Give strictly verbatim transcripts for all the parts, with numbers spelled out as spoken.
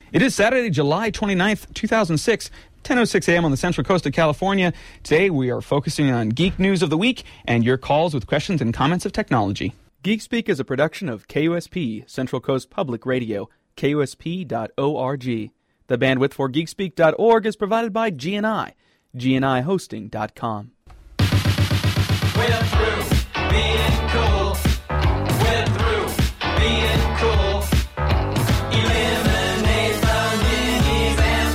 It is Saturday, July twenty-ninth, two thousand six, ten oh six a.m. on the Central Coast of California. Today we are focusing on geek news of the week and your calls with questions and comments of technology. Geek Speak is a production of K U S P, Central Coast Public Radio, K U S P dot org. The bandwidth for geek speak dot org is provided by G N I, G N I hosting dot com. We're through being cool. We're through being cool. Eliminate the minis and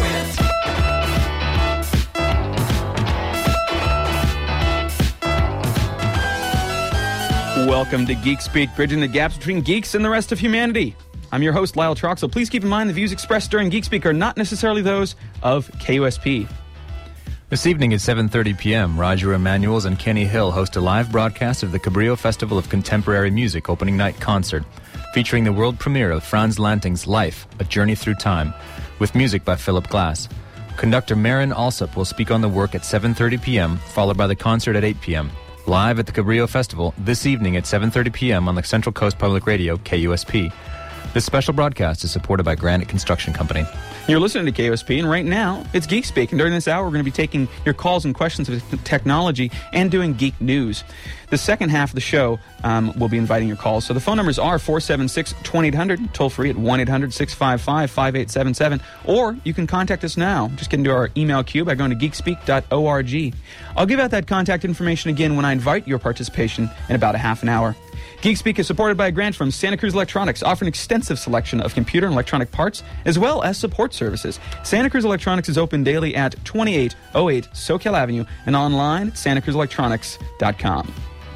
the twits. Welcome to Geek Speak, bridging the gaps between geeks and the rest of humanity. I'm your host, Lyle Troxel. Please keep in mind the views expressed during Geek Speak are not necessarily those of K U S P. This evening at seven thirty p.m., Roger Emanuels and Kenny Hill host a live broadcast of the Cabrillo Festival of Contemporary Music opening night concert, featuring the world premiere of Franz Lanting's Life, A Journey Through Time, with music by Philip Glass. Conductor Marin Alsop will speak on the work at seven thirty p.m., followed by the concert at eight p.m., live at the Cabrillo Festival this evening at seven thirty p.m. on the Central Coast Public Radio, K U S P. This special broadcast is supported by Granite Construction Company. You're listening to K U S P, and right now, it's Geek Speak. And during this hour, we're going to be taking your calls and questions of technology and doing geek news. The second half of the show, um, we'll be inviting your calls. So the phone numbers are four seven six, two eight hundred, toll free at one eight hundred, six five five, five eight seven seven, or you can contact us now. Just get into our email queue by going to geek speak dot org. I'll give out that contact information again when I invite your participation in about a half an hour. Geek Speak is supported by a grant from Santa Cruz Electronics, offering an extensive selection of computer and electronic parts, as well as support services. Santa Cruz Electronics is open daily at twenty-eight oh eight Soquel Avenue and online at santa cruz electronics dot com.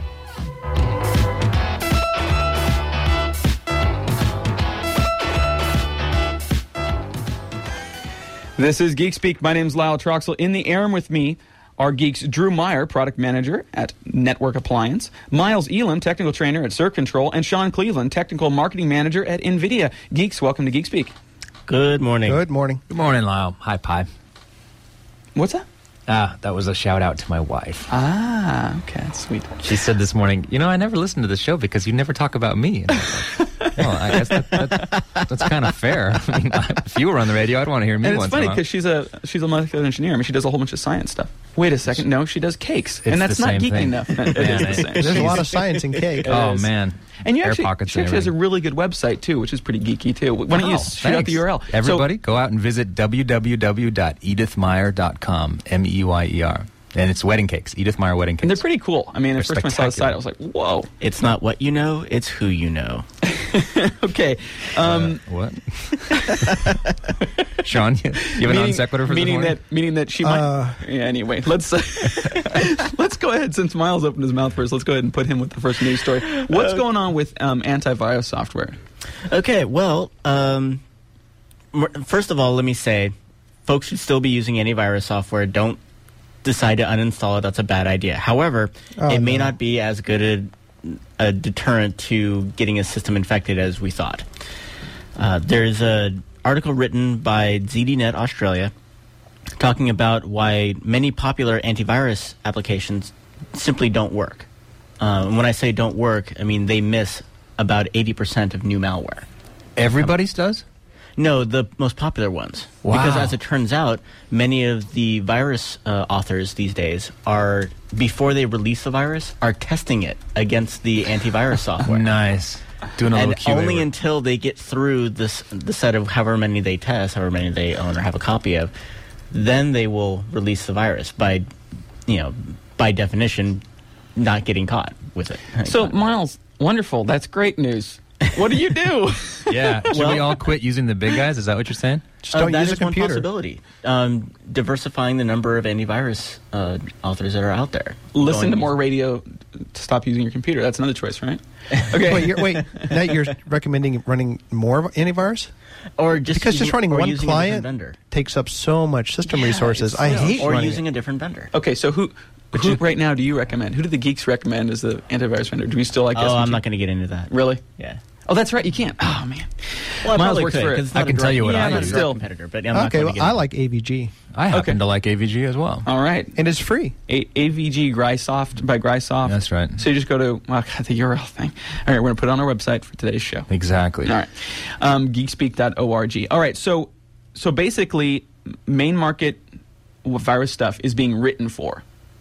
This is Geek Speak. My name's Lyle Troxel. In the air with me are geeks Drew Meyer, product manager at Network Appliance, Miles Elam, technical trainer at Circ Control, and Sean Cleveland, technical marketing manager at NVIDIA. Geeks, welcome to Geek Speak. Good morning. Good morning. Good morning, Lyle. Hi, Pi. What's that? Ah, that was a shout-out to my wife. Ah, okay, sweet. She said this morning, you know, I never listen to the show because you never talk about me. And I was like, well, I guess that, that, that's kind of fair. I mean, if you were on the radio, I'd want to hear me and once it's funny in a while. because she's a she's a molecular engineer. I mean, she does a whole bunch of science stuff. Wait a second, no, she does cakes, It's and that's the not same geeky thing. enough. It Man, is the it- same. There's a lot of science in cake. Oh, is. man. And you Air actually, pockets she and actually has a everything. really good website too, which is pretty geeky too. Why don't you Oh, just shoot out thanks. the U R L? Everybody, go out and visit w w w dot edith meyer dot com, M E Y E R. And it's wedding cakes, Edith Meyer wedding And they're cakes. pretty cool. I mean, the They're first time I saw the site, I spectacular. was like, whoa. It's not what you know, it's who you know. Okay. Um, Uh, what? Sean, you you have a non sequitur for this meaning morning? that meaning that she might. Uh, yeah. Anyway, let's uh, let's go ahead. Since Miles opened his mouth first, let's go ahead and put him with the first news story. What's going on with um, antivirus software? Okay, well, um, m- first of all, let me say, folks should still be using antivirus software. Don't decide to uninstall it. That's a bad idea. However, Oh, it may no. not be as good a, a deterrent to getting a system infected as we thought. Uh, there's an article written by Z D Net Australia talking about why many popular antivirus applications simply don't work. Uh, and when I say don't work, I mean they miss about eighty percent of new malware. Everybody's does? No, the most popular ones. Wow. Because as it turns out, many of the virus uh, authors these days are, before they release the virus, are testing it against the antivirus software. Nice. Doing a And little Q A only work. until they get through this the set of however many they test, however many they own or have a copy of, then they will release the virus by, you know, by definition, not getting caught with it. So, Miles, wonderful. That's great news. What do you do? Yeah. Should we Well- all quit using the big guys? Is that what you're saying? Just Uh, don't that use a is one computer. possibility. Um, diversifying the number of antivirus uh, authors that are out there. Listen Going- to more radio to stop using your computer. That's another choice, right? Okay. Wait, you're, wait. Now you're recommending running more antivirus? or just Because just using- running or one using a client different vendor. takes up so much system Yeah, resources. it's- I yeah. hate or running using it. a different vendor. Okay, so who, who right now do you recommend? Who do the geeks recommend as the antivirus vendor? Do we still like Oh, S and G? I'm not going to get into that. Really? Yeah. Oh, that's right. You can't. Oh man. Well, I Miles probably works could, for it. 'cause it's I not a can tell direct- you what yeah, I not a use. direct Still. competitor, but I'm not Okay, going well, to get I into like A V G, I happen Okay. to like A V G as well. All right. and it's free. A- AVG Grysoft by Grysoft. That's right. So you just go to well, God, the U R L thing. All right, we're gonna put it on our website for today's show. Exactly. All right, um, geekspeak dot org. All right, so so basically, main market virus stuff is being written for.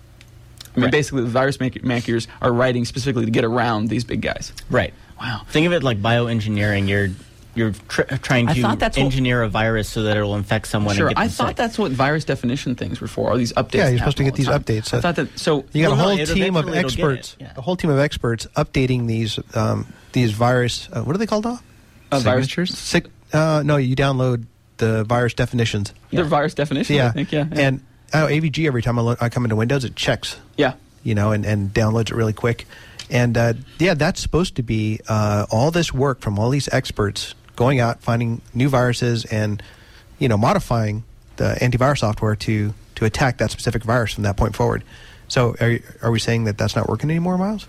I mean, Right. basically, the virus make- makers are writing specifically to get around these big guys. Right. Wow. Think of it like bioengineering. You're you're tr- trying I to thought that's what- engineer a virus so that it will infect someone. Sure, and get I them thought sick. that's what virus definition things were for. All these updates. Yeah, you're that supposed to happen get all these the time. updates. I thought that. So You got Well, a no, whole it team of eventually it'll get it, experts, yeah. a whole team of experts updating these um, these virus. Uh, what are they called? Now? uh, virus, Signatures? Sick, uh, no, you download the virus definitions. they're virus definitions. Yeah, I think. Yeah. yeah. And oh, A V G every time I, lo- I come into Windows, it checks. yeah. You know, and, and downloads it really quick. And uh, yeah, that's supposed to be uh, all this work from all these experts going out, finding new viruses, and you know, modifying the antivirus software to to attack that specific virus from that point forward. So, are you- are we saying that that's not working anymore, Miles?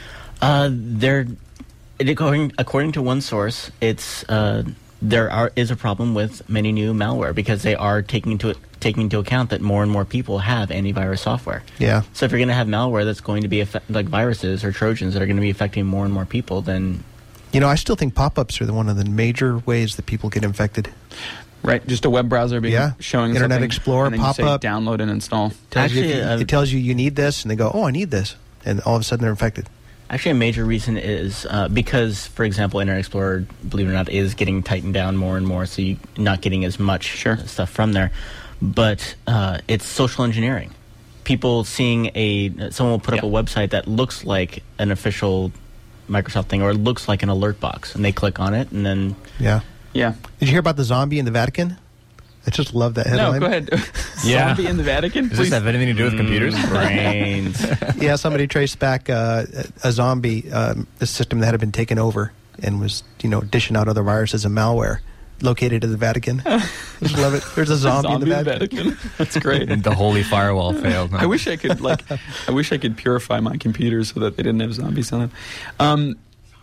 Uh, there, it, according according to one source, it's uh, there are is a problem with many new malware because they are taking into taking into account that more and more people have antivirus software. Yeah. So if you're going to have malware that's going to be affect, like viruses or Trojans that are going to be affecting more and more people, then You know, I still think pop-ups are the one of the major ways that people get infected. Right, just a web browser being Yeah. showing Internet something, Explorer, and then you say pop-up. download and install. Tells you if Actually, you- uh, it tells you you need this, and they go, "Oh, I need this," and all of a sudden they're infected. actually a major reason is uh, because, for example, Internet Explorer, believe it or not, is getting tightened down more and more, so you're not getting as much Sure. stuff from there. But uh, it's social engineering. People seeing a someone will put up Yeah. a website that looks like an official Microsoft thing, or it looks like an alert box, and they click on it, and then Yeah. Yeah. Did you hear about the zombie in the Vatican? I just love that headline. No, go ahead. Yeah. Zombie in the Vatican. Does Please. this have anything to do with computers? brains. Yeah, somebody traced back uh, a zombie um, a system that had been taken over and was, you know, dishing out other viruses and malware located in the Vatican. Just love it. There's a zombie, in the Vatican. That's great. The holy firewall failed. huh? I wish I could like. I wish I could purify my computer so that they didn't have zombies on them. Um,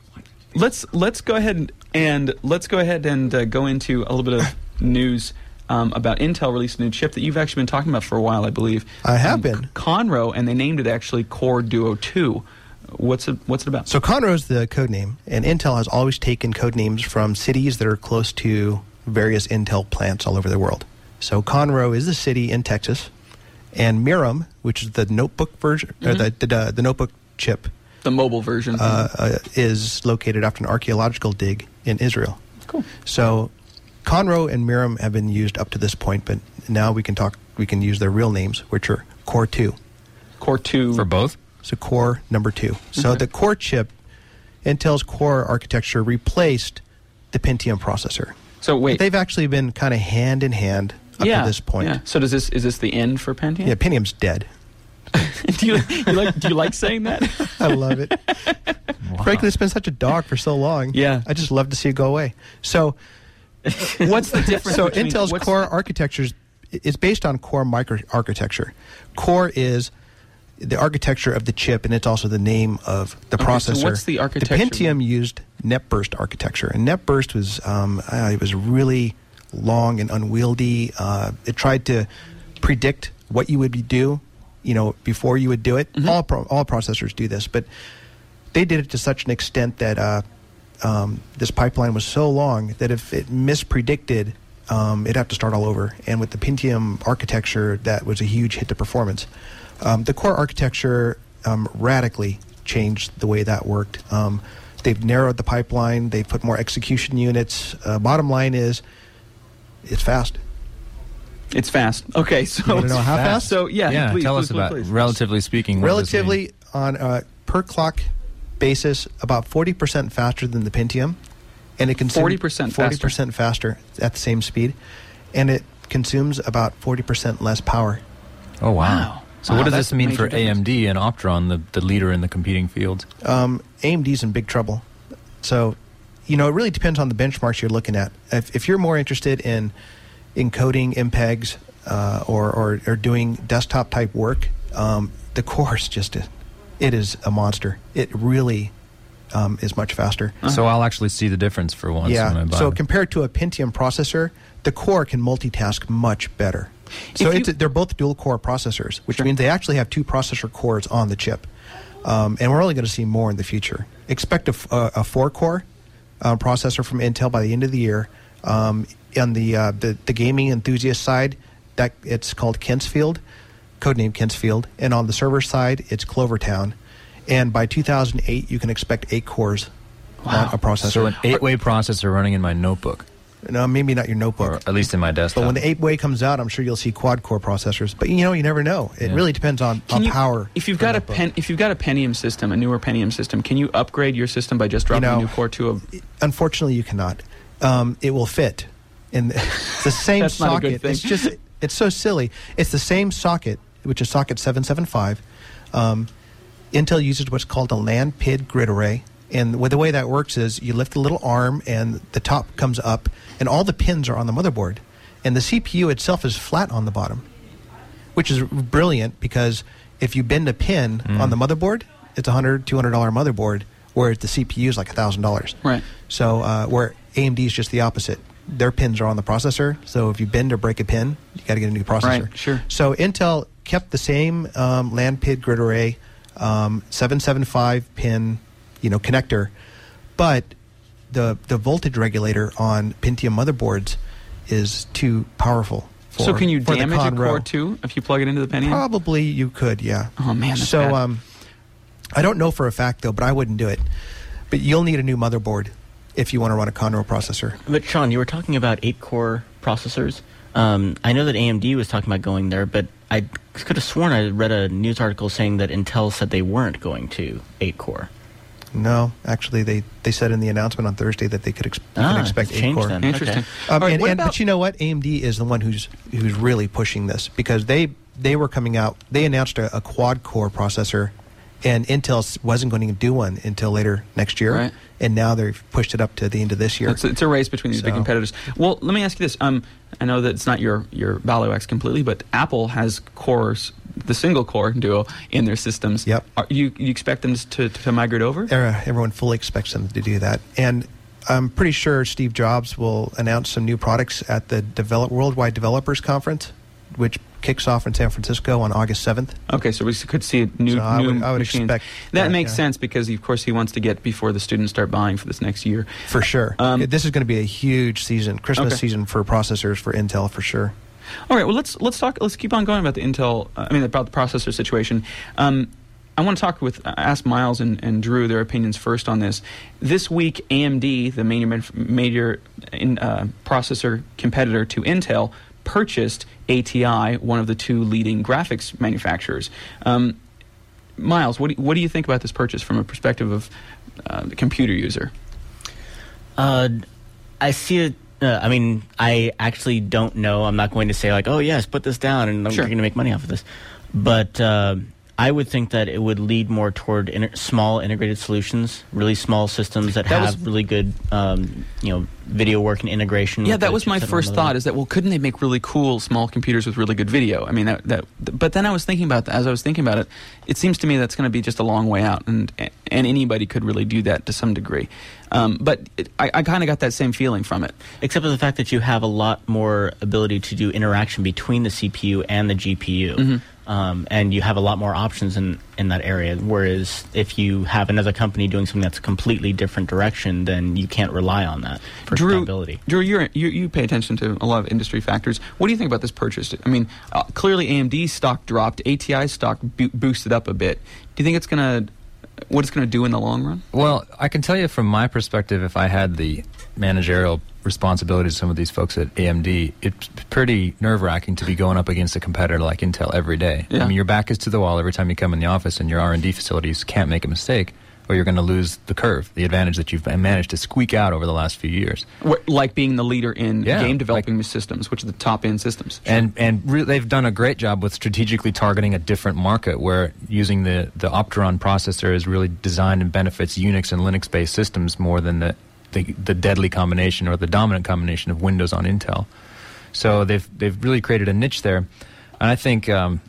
let's let's go ahead and, and let's go ahead and uh, go into a little bit of news um, about Intel released a new chip that you've actually been talking about for a while, I believe. I have Um, been. Conroe, and they named it actually Core Duo two. What's it? What's it about? So Conroe's the code name, and Intel has always taken code names from cities that are close to various Intel plants all over the world. So Conroe is the city in Texas, and Miram, which is the notebook version, or the, the the notebook chip, the mobile version. uh, uh, is located after an archaeological dig in Israel. cool. So Conroe and Miram have been used up to this point, but now we can talk. We can use their real names, which are Core two. Core two For both? So Core number two. So Okay. the Core chip, Intel's Core architecture replaced the Pentium processor. So wait. They've actually been kind of hand in hand up yeah, to this point. Yeah. So does this is this the end for Pentium? Yeah, Pentium's dead. do you, you like do you like saying that? I love it. Frankly, it's been such a dog for so long. Yeah. I just love to see it go away. So What's the difference? So between, Intel's what's- Core architecture is based on Core micro architecture. Core is the architecture of the chip, and it's also the name of the Okay, so processor. what's the architecture? The Pentium used NetBurst architecture, and NetBurst was um, uh, it was really long and unwieldy. Uh, it tried to predict what you would do, you know, before you would do it. Mm-hmm. All pro- all processors do this, but they did it to such an extent that uh, um, this pipeline was so long that if it mispredicted, um, it'd have to start all over. And with the Pentium architecture, that was a huge hit to performance. Um, the Core architecture um, radically changed the way that worked. Um, they've narrowed the pipeline. They've put more execution units. Uh, bottom line is, it's fast. It's fast. Okay, so You wanna know how fast? So yeah, Yeah, please, tell please, us please, about, please. relatively speaking, what does this mean? Relatively, on a per clock basis, about forty percent faster than the Pentium, and it consumes forty percent forty faster. percent faster at the same speed, and it consumes about forty percent less power. Oh, wow. Wow. So Wow, what does that's this a mean major for A M D and Optron, the, the leader in the competing field? Um, A M D's in big trouble. So, you know, it really depends on the benchmarks you're looking at. If, if you're more interested in encoding M P E Gs uh, or, or or doing desktop type work, um, the Core is just a, it is a monster. It really um, is much faster. So I'll actually see the difference for once when I Yeah. buy So it. compared to a Pentium processor, the core can multitask much better. So If it's you- they're both dual core processors, which Sure. means they actually have two processor cores on the chip. Um, and we're only going to see more in the future. Expect a, f- a- a four core uh, processor from Intel by the end of the year. Um, on the, uh, the the gaming enthusiast side, that it's called Kentsfield, codename Kentsfield, and on the server side, it's Clovertown. And by two thousand eight, you can expect eight cores on a processor. So an eight-way processor running in my notebook, No, maybe not your or notebook. at least in my desktop. But when the eight-way comes out, I'm sure you'll see quad-core processors. But you know, you never know. It Yeah. really depends on, Can on you- power. If you've for got a notebook. pen, if you've got a Pentium system, a newer Pentium system, can you upgrade your system by just dropping know, a new core to a? Unfortunately, you cannot. Um, it will fit. In it's the same That's not a good socket. thing. It's just it's so silly. It's the same socket, which is socket seven seven five. Um, Intel uses what's called a LAN P I D grid array. And the way that works is you lift the little arm and the top comes up, and all the pins are on the motherboard. And the C P U itself is flat on the bottom, which is brilliant because if you bend a pin Mm. on the motherboard, it's a one hundred dollars, two hundred dollars motherboard, whereas the C P U is like one thousand dollars. Right. So uh, where A M D is just the opposite. Their pins are on the processor, so if you bend or break a pin, you got to get a new processor. Right, sure. So Intel kept the same um, LAN P I D grid array, um, seven seventy-five pin, you know, connector, but the the voltage regulator on Pentium motherboards is too powerful. For, So can you for the damage a Conroe. core too if you plug it into the Pentium? Probably you could, yeah. Oh, man, that's so bad. um, I don't know for a fact though, but I wouldn't do it. But you'll need a new motherboard if you want to run a Conroe processor. But Sean, you were talking about eight-core processors. Um, I know that A M D was talking about going there, but I could have sworn I read a news article saying that Intel said they weren't going to eight-core. No, actually, they, they said in the announcement on Thursday that they could ex- you Ah, can expect it's eight changed core. then. Interesting. Okay. Um, All right, and, what and- about- but you know what? A M D is the one who's who's really pushing this because they they were coming out. They announced a, a quad core processor, and Intel s- wasn't going to do one until later next year. Right. And now they've pushed it up to the end of this year. It's, it's a race between these big So- competitors. Well, let me ask you this. Um, I know that it's not your your Baluax completely, but Apple has cores, the single core Duo in their systems. Yep. Are you you expect them to to migrate over? Era- Everyone fully expects them to do that, and I'm pretty sure Steve Jobs will announce some new products at the develop, Worldwide Developers Conference, which kicks off in San Francisco on August seventh. Okay, so we s- could see a new So I new would- I would machines. expect that that, makes yeah. sense because of course he wants to get before the students start buying for this next year. For sure. Um, this is going to be a huge season, Christmas Okay. season for processors for Intel for sure. All right, well let's let's talk. Let's keep on going about the Intel. Uh, I mean about the processor situation. Um, I want to talk with uh, ask Miles and, and Drew their opinions first on this. This week, A M D, the major major in, uh, processor competitor to Intel, purchased A T I, one of the two leading graphics manufacturers. Um, Miles, what do, what do you think about this purchase from a perspective of uh, the computer user? Uh, I see it. Uh, I mean, I actually don't know. I'm not going to say like, oh yes, put this down, and I'm Sure. going to make money off of this. But uh, I would think that it would lead more toward inter- small integrated solutions, really small systems that, That have was- really good, um, you know, video work and integration. Yeah, with that the was my chipset on first the thought. motherboard. Is that well, couldn't they make really cool small computers with really good video? I mean, that, that. But then I was thinking about that. As I was thinking about it, it seems to me that's going to be just a long way out, and and anybody could really do that to some degree. Um, but it, I, I kind of got that same feeling from it. Except for the fact that you have a lot more ability to do interaction between the C P U and the G P U. Mm-hmm. Um, and you have a lot more options in, in that area. Whereas if you have another company doing something that's a completely different direction, then you can't rely on that for Drew, stability. Drew, you're, you you pay attention to a lot of industry factors. What do you think about this purchase? I mean, uh, clearly A M D's stock dropped, A T I's stock bo- boosted up a bit. Do you think it's going to what it's going to do in the long run? Well, I can tell you from my perspective, if I had the managerial responsibilities of some of these folks at A M D, it's pretty nerve-wracking to be going up against a competitor like Intel every day. Yeah. I mean, your back is to the wall every time you come in the office, and your R and D facilities can't make a mistake, or you're going to lose the curve, the advantage that you've managed to squeak out over the last few years. What, like being the leader in Yeah, game developing systems, which are the top-end systems. And and re- they've done a great job with strategically targeting a different market, where using the, the Opteron processor is really designed and benefits Unix and Linux-based systems more than the, the the deadly combination or the dominant combination of Windows on Intel. So they've they've really created a niche there, and I think um,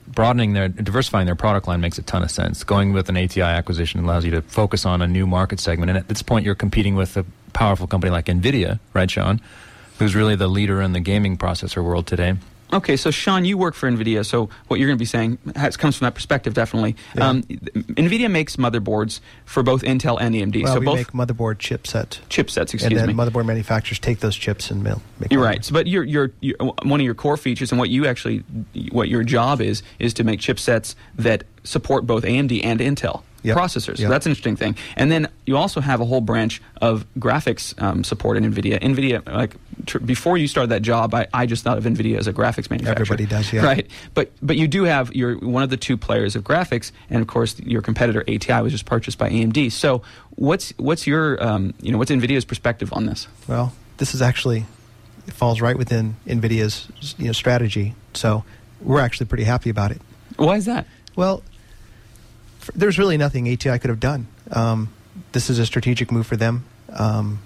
broadening their, diversifying their product line makes a ton of sense. Going with an A T I acquisition allows you to focus on a new market segment. And at this point, you're competing with a powerful company like NVIDIA, right, Sean? Who's really the leader in the gaming processor world today. Okay, so Sean, you work for NVIDIA, so what you're going to be saying has, comes from that perspective, definitely. Yeah. Um, NVIDIA makes motherboards for both Intel and A M D. Well, so we both make motherboard chipsets. chipsets, excuse and then me. motherboard manufacturers take those chips and mail, make You're motherboards. right. So, but you're, you're, you're, one of your core features and what you actually, what your job is, is to make chipsets that support both A M D and Intel Yep. processors. So Yep. that's an interesting thing. And then you also have a whole branch of graphics um, support in NVIDIA. NVIDIA, like tr- before you started that job, I, I just thought of NVIDIA as a graphics manufacturer. Everybody does, yeah. Right. But but you do have, you're one of the two players of graphics, and of course your competitor A T I was just purchased by A M D. So what's what's your um, you know what's NVIDIA's perspective on this? Well, this is actually, it falls right within NVIDIA's you know, strategy. So we're actually pretty happy about it. Why is that? Well, f- there's really nothing A T I could have done. Um, this is a strategic move for them. Um,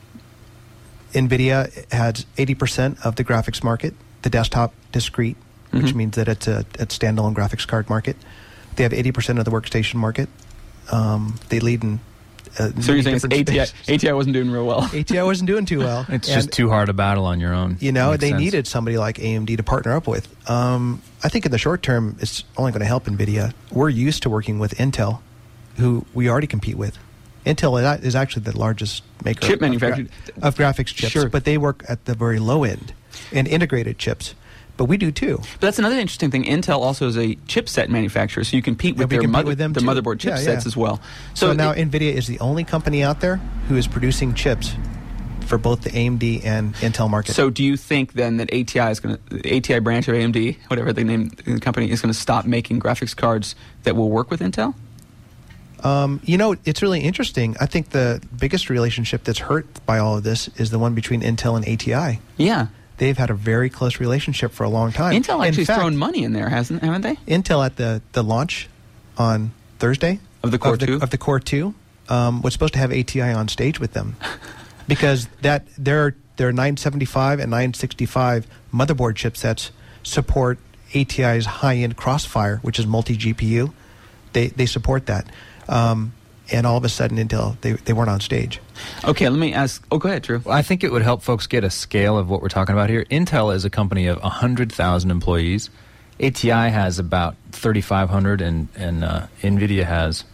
NVIDIA has eighty percent of the graphics market, the desktop discrete, which Mhm. means that it's a, a standalone graphics card market. They have eighty percent of the workstation market. Um, they lead in uh, So you're saying it's different A T I, spaces. A T I wasn't doing real well. A T I wasn't doing too well. It's And- just too hard a battle on your own. you know, Makes they sense. needed somebody like A M D to partner up with. Um, I think in the short term, it's only going to help NVIDIA. We're used to working with Intel, who we already compete with. Intel is a- is actually the largest maker Chip of, gra- manufacturer. of graphics chips, Sure. but they work at the very low end and integrated chips. But we do too. But that's another interesting thing. Intel also is a chipset manufacturer, so you compete with we their, compete mother, with them their too. motherboard Yeah, chipsets yeah. as well. So, now it- NVIDIA is the only company out there who is producing chips for both the A M D and Intel market. So do you think then that A T I is going to, the A T I branch of A M D, whatever they name the company, is going to stop making graphics cards that will work with Intel? Um, you know, it's really interesting. I think the biggest relationship that's hurt by all of this is the one between Intel and A T I. Yeah. They've had a very close relationship for a long time. Intel In actually has fact, thrown money in there, hasn't haven't they? Intel at the, the launch on Thursday Of the Core of the, two? of the Core two um, was supposed to have A T I on stage with them because that their their nine seventy-five and nine sixty-five motherboard chipsets support A T I's high-end Crossfire, which is multi-G P U. They they support that. Um, and all of a sudden, Intel, they, they weren't on stage. Okay, let me ask. Oh, go ahead, Drew. Well, I think it would help folks get a scale of what we're talking about here. Intel is a company of one hundred thousand employees. A T I has about thirty-five hundred, and, and uh, NVIDIA has,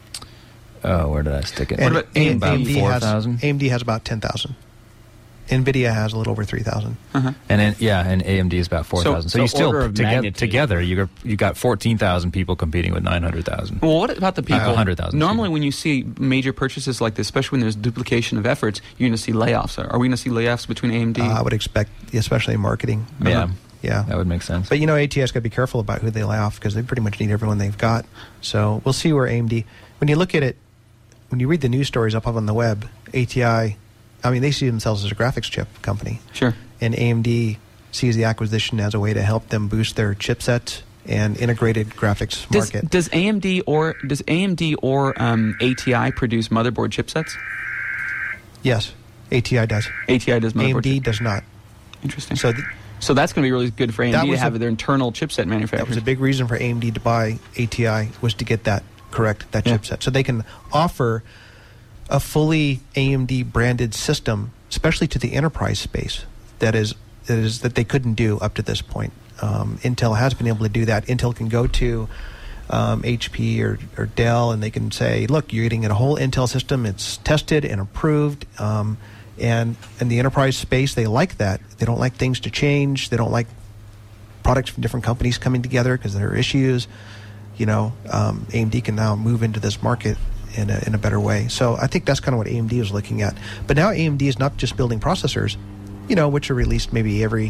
oh, where did I stick it? And about A- A M D? AMD four has, thousand? A M D has about ten thousand. NVIDIA has a little over three thousand. Uh-huh. And then, yeah, and A M D is about four thousand. So, so you still, order of toge- magnitude. together, you got, you got fourteen thousand people competing with nine hundred thousand. Well, what about the people? one hundred thousand. Normally, when you see major purchases like this, especially when there's duplication of efforts, you're going to see layoffs. Are we going to see layoffs between A M D? Uh, I would expect, especially in marketing. Yeah, Yeah. that would make sense. But you know, A T I's got to be careful about who they lay off because they pretty much need everyone they've got. So we'll see where A M D. When you look at it, when you read the news stories up on the web, A T I, I mean, they see themselves as a graphics chip company, Sure. and A M D sees the acquisition as a way to help them boost their chipset and integrated graphics Does, market. does A M D or does A M D or um, A T I produce motherboard chipsets? Yes, A T I does. A T I does A M motherboard. D chip- does not. Interesting. So So, th- that's going to be really good for A M That D to was have a- their internal chipset that manufacturer. was a big reason for A M D to buy A T I was to get that correct, that Yeah. chipset, so they can offer a fully A M D branded system, especially to the enterprise space. That is that is that they couldn't do up to this point. Um, Intel has been able to do that. Intel can go to um, H P or, or Dell, and they can say, "Look, you're getting a whole Intel system. It's tested and approved." Um, and in the enterprise space, they like that. They don't like things to change. They don't like products from different companies coming together because there are issues. You know, um, A M D can now move into this market in a, in a better way. So I think that's kind of what A M D is looking at. But now A M D is not just building processors, you know, which are released maybe every,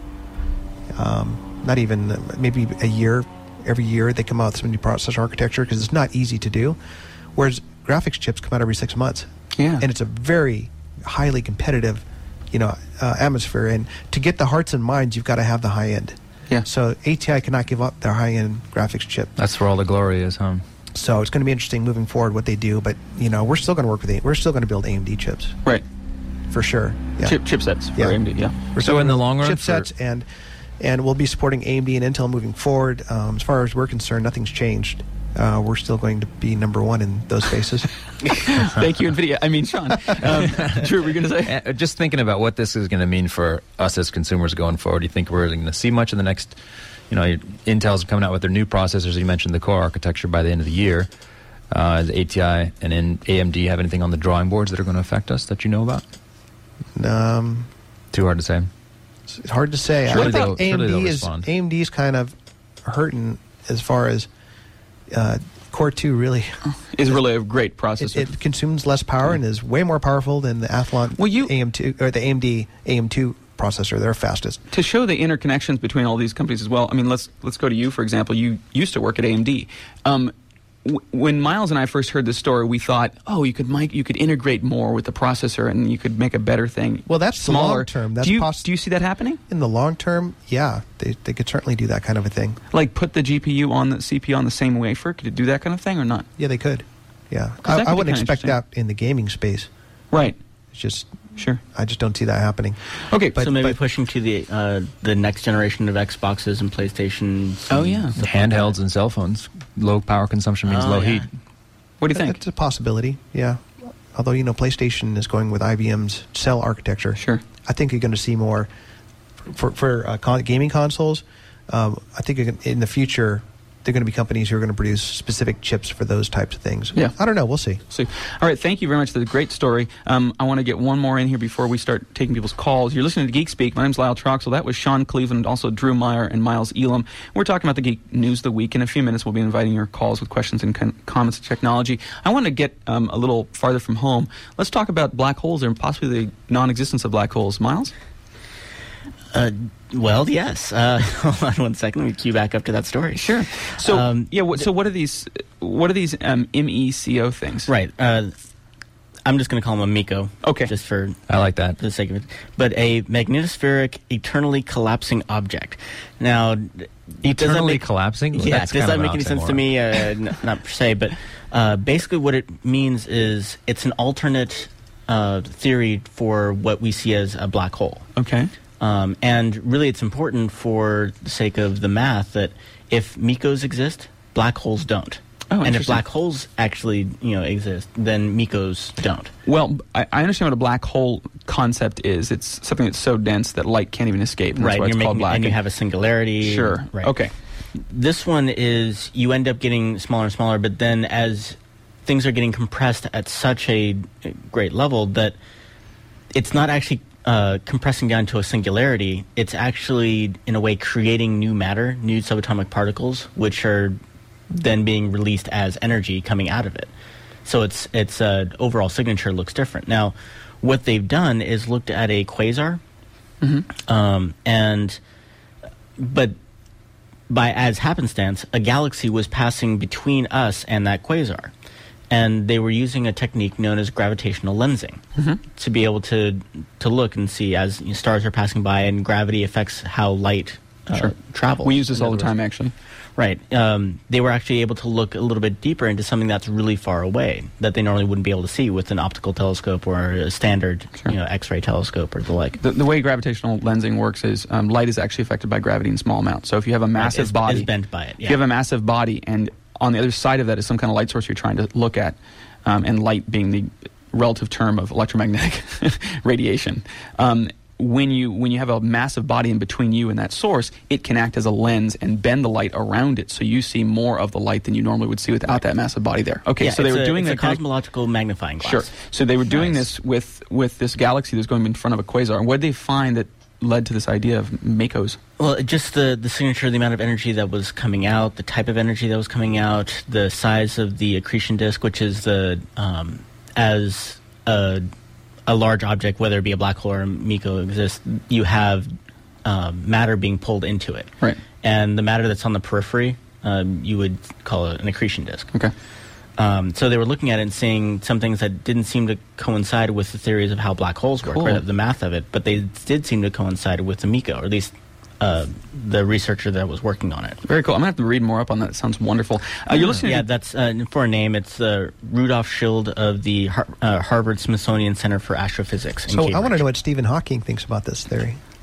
um, not even uh, maybe a year. Every year they come out with some new processor architecture because it's not easy to do. Whereas graphics chips come out every six months. Yeah. And it's a very highly competitive, you know, uh, atmosphere. And to get the hearts and minds, you've got to have the high end. Yeah. So A T I cannot give up their high end graphics chip. That's where all the glory is, huh? So it's going to be interesting moving forward what they do, but you know we're still going to work with A- we're still going to build A M D chips Right. for sure. Yeah. Chip chipsets for Yeah. A M D. Yeah. We're So still in gonna the long run, chipsets for- and and we'll be supporting A M D and Intel moving forward. Um, as far as we're concerned, nothing's changed. Uh, we're still going to be number one in those spaces. Thank you, NVIDIA. I mean, Sean. Um, Drew, were you going to say? Uh, Just thinking about what this is going to mean for us as consumers going forward, do you think we're going to see much in the next, you know, Intel's coming out with their new processors. You mentioned the core architecture by the end of the year. Uh, does A T I and in A M D have anything on the drawing boards that are going to affect us that you know about? Um, Too hard to say. it's hard to say. Surely I they'll- think surely they'll A M D is respond. A M D is kind of hurting as far as uh, Core two really. Is really a great It, processor. it consumes less power and is way more powerful than the Athlon Well, you- A M two or the A M D A M two processor. They're fastest. to show the interconnections between all these companies as well. I mean, let's let's go to you, for example. You used to work at A M D. Um, w- when Miles and I first heard this story, we thought, oh, you could mic- you could integrate more with the processor and you could make a better thing. Well, that's the smaller. long term. That's do you poss- do you see that happening? In the long term, yeah, they they could certainly do that kind of a thing. Like put the G P U on the C P U on the same wafer? Could it do that kind of thing or not? Yeah, they could. Yeah, 'Cause I, that I could be wouldn't kinda expect that in the gaming space. Right. It's just Sure. I just don't see that happening. Okay. But- so maybe but- pushing to the uh, the next generation of Xboxes and PlayStations. Oh, and yeah. stuff like Handhelds that. and cell phones. Low power consumption means Oh, low yeah. heat. what do you think? It's a possibility. Yeah, although you know PlayStation is going with I B M's cell architecture. Sure. I think you're going to see more for for uh, con- gaming consoles. Um, I think you're gonna, in the future they're going to be companies who are going to produce specific chips for those types of things. Yeah. I don't know. We'll see. See. All right, thank you very much for the great story. Um, I want to get one more in here before we start taking people's calls. You're listening to Geek Speak. My name's Lyle Troxel. That was Sean Cleveland, also Drew Meyer and Miles Elam. We're talking about the geek news of the week. In a few minutes, we'll be inviting your calls with questions and con- comments of technology. I want to get um, a little farther from home. Let's talk about black holes and possibly the non-existence of black holes. Miles? Uh, well, yes. Uh, hold on one second. Let me cue back up to that story. Sure. So, Um, yeah. What, so, what are these? What are these um, MECO things? Right. Uh, I'm just going to call them a MECO. Okay. Just for I like that. for the sake of it. But a magnetospheric, eternally collapsing object. Now, does that Eternally make- collapsing? Yeah, That's does kind that of make an any sense to oxymoron. me? Uh, n- not per se, but uh, basically what it means is it's an alternate uh, theory for what we see as a black hole. Okay. Um, and really it's important for the sake of the math that if MECOs exist, black holes don't. Oh, and if interesting. black holes actually, you know, exist, then MECOs don't. Well, I, I understand what a black hole concept is. It's something that's so dense that light can't even escape. And Right, That's why and it's you're called making, black. and you have a singularity. Sure. Right. Okay. This one is you end up getting smaller and smaller, but then as things are getting compressed at such a great level that it's not actually uh, compressing down to a singularity. It's actually, in a way, creating new matter, new subatomic particles, which are then being released as energy coming out of it. So its its uh, overall signature looks different. Now, what they've done is looked at a quasar, um, and but by as happenstance, a galaxy was passing between us and that quasar. And they were using a technique known as gravitational lensing to be able to to look and see as you know, stars are passing by and gravity affects how light uh, Sure. travels. We use this in all the other time, words. actually. Right. Um, they were actually able to look a little bit deeper into something that's really far away that they normally wouldn't be able to see with an optical telescope or a standard Sure. you know, X-ray telescope or the like. The, the way gravitational lensing works is um, light is actually affected by gravity in small amounts. So if you have a massive is, body, is bent by it. if you have a massive body, and on the other side of that is some kind of light source you're trying to look at, um, and light being the relative term of electromagnetic radiation. Um, when you when you have a massive body in between you and that source, it can act as a lens and bend the light around it, so you see more of the light than you normally would see without that massive body there. Okay, Yeah, so they it's were a, doing it's that a kind of- cosmological magnifying glass. Sure. So they were doing Nice. this with with this galaxy that's going in front of a quasar. And what did they find that led to this idea of MECOs? Well, just the, the signature, the amount of energy that was coming out, the type of energy that was coming out, the size of the accretion disk, which is the um, as a, a large object, whether it be a black hole or a MECO exists, you have um, matter being pulled into it. Right. And the matter that's on the periphery, um, you would call it an accretion disk. Okay. Um, so they were looking at it and seeing some things that didn't seem to coincide with the theories of how black holes work, Cool. or the math of it, but they did seem to coincide with the MECO, or at least uh, the researcher that was working on it. Very cool. I'm going to have to read more up on that. It sounds wonderful. Uh, you're listening Yeah, to... that's uh, for a name. It's uh, Rudolf Schild of the Har- uh, Harvard Smithsonian Center for Astrophysics. in So I want to Cambridge. know what Stephen Hawking thinks about this theory.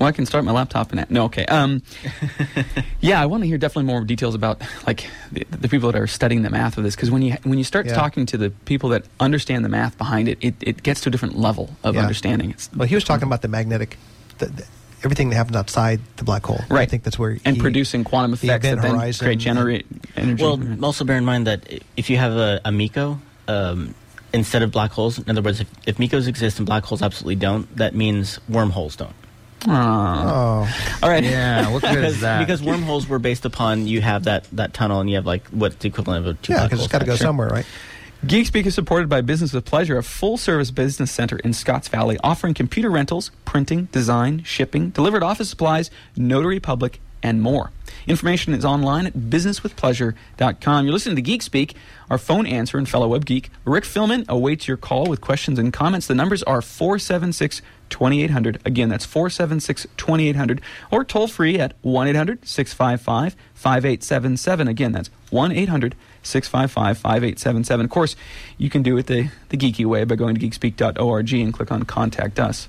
Well, I can start my laptop and no, okay. Um, yeah, I want to hear definitely more details about like the, the people that are studying the math of this, because when you when you start Yeah. talking to the people that understand the math behind it, it, it gets to a different level of Yeah. understanding. It's, Well, he was talking about the magnetic, the, the, everything that happens outside the black hole. I Right. think that's where and he- producing quantum the effects that event then horizon create and- generate energy. Well, also bear in mind that if you have a, a MECO, um, instead of black holes, in other words, if, if MECOs exist and black holes absolutely don't, that means wormholes don't. Aw. Oh, All right. Yeah, what good Because, is that? because wormholes were based upon you have that, that tunnel and you have like what's the equivalent of a two yeah, black because holes. it's got to go Sure. somewhere, right? GeekSpeak is supported by Business with Pleasure, a full-service business center in Scotts Valley, offering computer rentals, printing, design, shipping, delivered office supplies, notary public, and more. Information is online at business with pleasure dot com. You're listening to GeekSpeak. Our phone answer and fellow web geek, Rick Philman, awaits your call with questions and comments. The numbers are four seven six, two eight zero zero. Again, that's four seven six, two eight zero zero. Or toll free at one eight hundred, six five five, five eight seven seven. Again, that's one eight hundred, six five five, five eight seven seven. Of course, you can do it the, the geeky way by going to geekspeak dot org and click on Contact Us.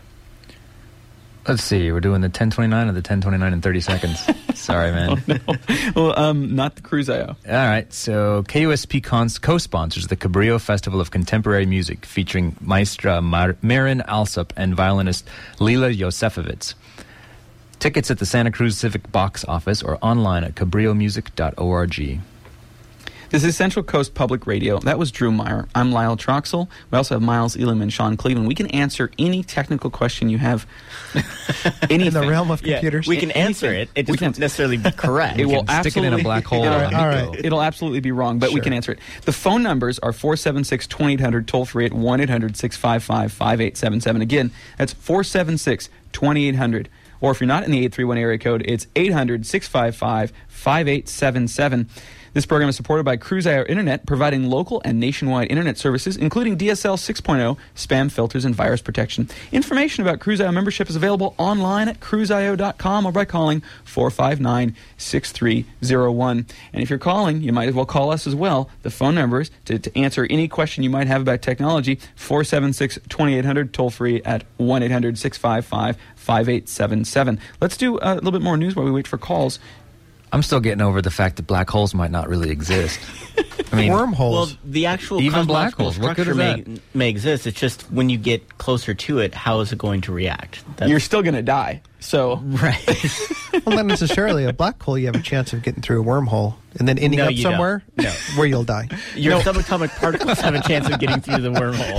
Let's see, we're doing the ten twenty-nine or the ten twenty-nine in thirty seconds. Sorry, man. Well, um, not the Cruise I O. All right, so K U S P cons- co-sponsors the Cabrillo Festival of Contemporary Music, featuring maestra Mar- Marin Alsop and violinist Lila Josefovitz. Tickets at the Santa Cruz Civic box office or online at cabrillo music dot org. This is Central Coast Public Radio. That was Drew Meyer. I'm Lyle Troxel. We also have Miles Elam and Sean Cleveland. We can answer any technical question you have. Anything. In the realm of Yeah, computers. we can answer it. It We just can- won't necessarily be correct. It will can stick it in a absolutely- black hole. It'll, on all Nico. right. it'll absolutely be wrong, but we Sure. can answer it. The phone numbers are four seven six, two eight zero zero, toll free at one eight hundred, six five five, five eight seven seven. Again, that's four seven six, two eight zero zero. Or if you're not in the eight three one area code, it's eight hundred, six five five, five eight seven seven. This program is supported by Cruise I O Internet, providing local and nationwide internet services, including D S L six point oh, spam filters, and virus protection. Information about Cruise I O membership is available online at cruise i o dot com or by calling four five nine, six three zero one. And if you're calling, you might as well call us as well. The phone numbers to, to answer any question you might have about technology, four seven six, two eight zero zero, toll free at one eight hundred, six five five, five eight seven seven. Let's do a little bit more news while we wait for calls. I'm still getting over the fact that black holes might not really exist. I mean, Wormholes. Well, the actual Even black cosmological holes, what good structure is may, that? may exist. It's just when you get closer to it, how is it going to react? That's, You're still going to die. So right. Well, not necessarily. A black hole, you have a chance of getting through a wormhole and then ending No, up you don't. somewhere No. where you'll die. Your subatomic particles have a chance of getting through the wormhole.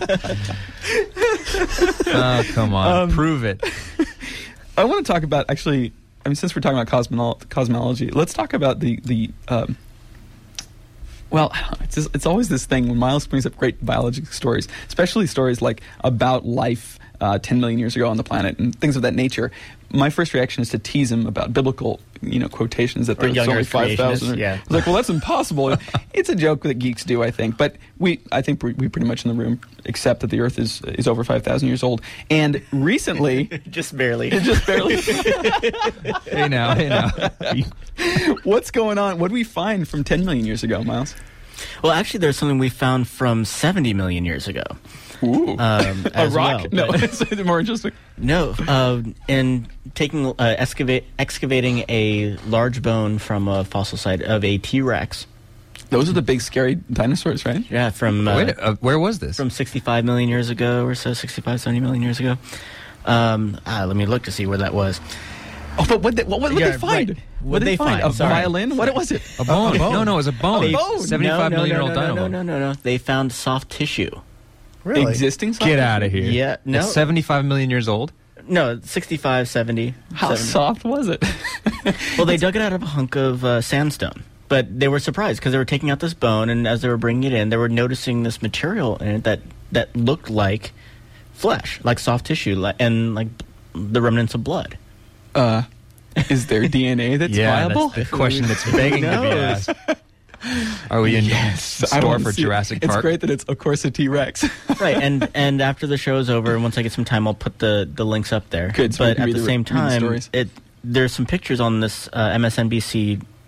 oh, come on, prove it. I want to talk about actually. I mean, since we're talking about cosmolo- cosmology, let's talk about the the. Um, well, it's just, it's always this thing when Miles brings up great biology stories, especially stories like about life uh, ten million years ago on the planet and things of that nature. My first reaction is to tease him about biblical, you know, quotations that Or there's young only Earth five thousand. creationists, yeah. I was like, well, that's impossible. It's a joke that geeks do, I think. But we, I think we, we pretty much in the room accept that the Earth is is over five thousand years old. And recently, Just barely. just barely. Hey now, hey now. What's going on? What do we find from ten million years ago, Miles? Well, actually, there's something we found from seventy million years ago. Ooh. Um, A as rock? well, no, but- it's more interesting. No, uh, in taking uh, excavate, excavating a large bone from a fossil site of a T-Rex. Those are the big, scary dinosaurs, right? Yeah, from uh, Wait, uh, where was this? from sixty-five million years ago or so, sixty-five, seventy million years ago. Um, ah, let me look to see where that was. Oh, but what? They, what would Yeah, they find? right. What did they find? A Sorry. violin? What was it? a bone. a bone. No, no, it was a bone. A bone. seventy-five no, no, million year no, old no, dino no, bone. no, no, no. They found soft tissue. Really? Existing? Get software? out of here. Yeah, no. It's seventy-five million years old. No, sixty-five, seventy. How seventy. soft was it? Well, they dug it out of a hunk of uh, sandstone. But they were surprised because they were taking out this bone, and as they were bringing it in, they were noticing this material in it that, that looked like flesh, like soft tissue, li- and like the remnants of blood. Uh, is there D N A that's yeah, viable? that's the question that's begging to be asked. Are we in Yes, I store wanna for see it. Jurassic It's Park? great that it's, of course, a T-Rex. Right, and and after the show is over, and once I get some time, I'll put the, the links up there. Good, so we but can at read the the- same read the time, stories. it there's some pictures on this uh, M S N B C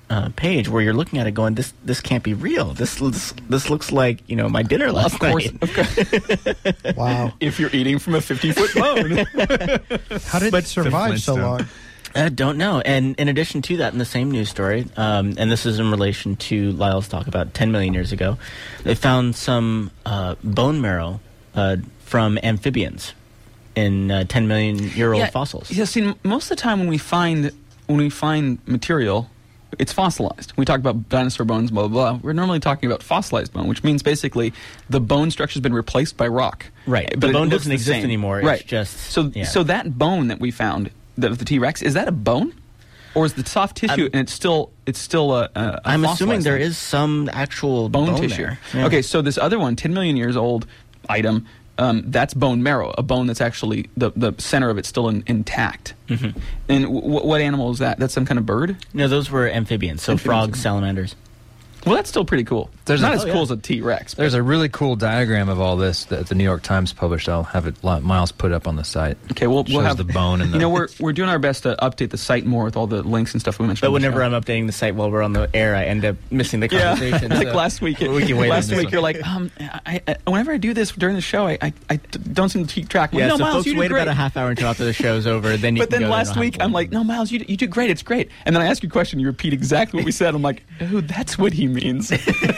uh, page where you're looking at it going, this this can't be real. This this, this looks like, you know, my dinner last Of course, night. of course. Wow. If you're eating from a fifty-foot bone. How did it survive so Flintstone. long? I don't know. And in addition to that, in the same news story, um, and this is in relation to Lyle's talk about ten million years ago, they found some uh, bone marrow uh, from amphibians in uh, ten million year old fossils. Yeah, see, m- most of the time when we find when we find material, it's fossilized. We talk about dinosaur bones, blah, blah, blah. We're normally talking about fossilized bone, which means basically the bone structure's been replaced by rock. Right. But The it bone looks doesn't the exist same. anymore. It's Right. just- so, yeah. so that bone that we found, the, the T-Rex, is that a bone? Or is the soft tissue I'm- and it's still it's still a, a, a I'm assuming fossilized there thing? is some actual bone, bone, tissue. there. Yeah. Okay, so this other one, ten million years old item, um, that's bone marrow, a bone that's actually, the, the center of it's still in, intact. Mm-hmm. And w- w- what animal is that? That's some kind of bird? No, those were amphibians, so Amphibians. frogs, salamanders. Well, that's still pretty cool. There's not a- as oh, cool yeah. as a T-Rex. There's a really cool diagram of all this that the New York Times published. I'll have it Miles put up on the site. Okay, we'll, we'll Shows have the bone and You the- know, we're we're doing our best to update the site more with all the links and stuff we mentioned. But on the whenever show. I'm updating the site while we're on the air, I end up missing the yeah, conversation. like so last week. we can wait on last this week, one. you're like, um, I, I, whenever I do this during the show, I, I, I d- don't seem to keep track. I'm Yeah, like, no, so Miles, folks you do wait great. about a half hour until after the show's over. Then you But can then go last and week, have I'm one. like, no, Miles, you, you do great. It's great. And then I ask you a question, you repeat exactly what we said. I'm like, oh, that's what he means.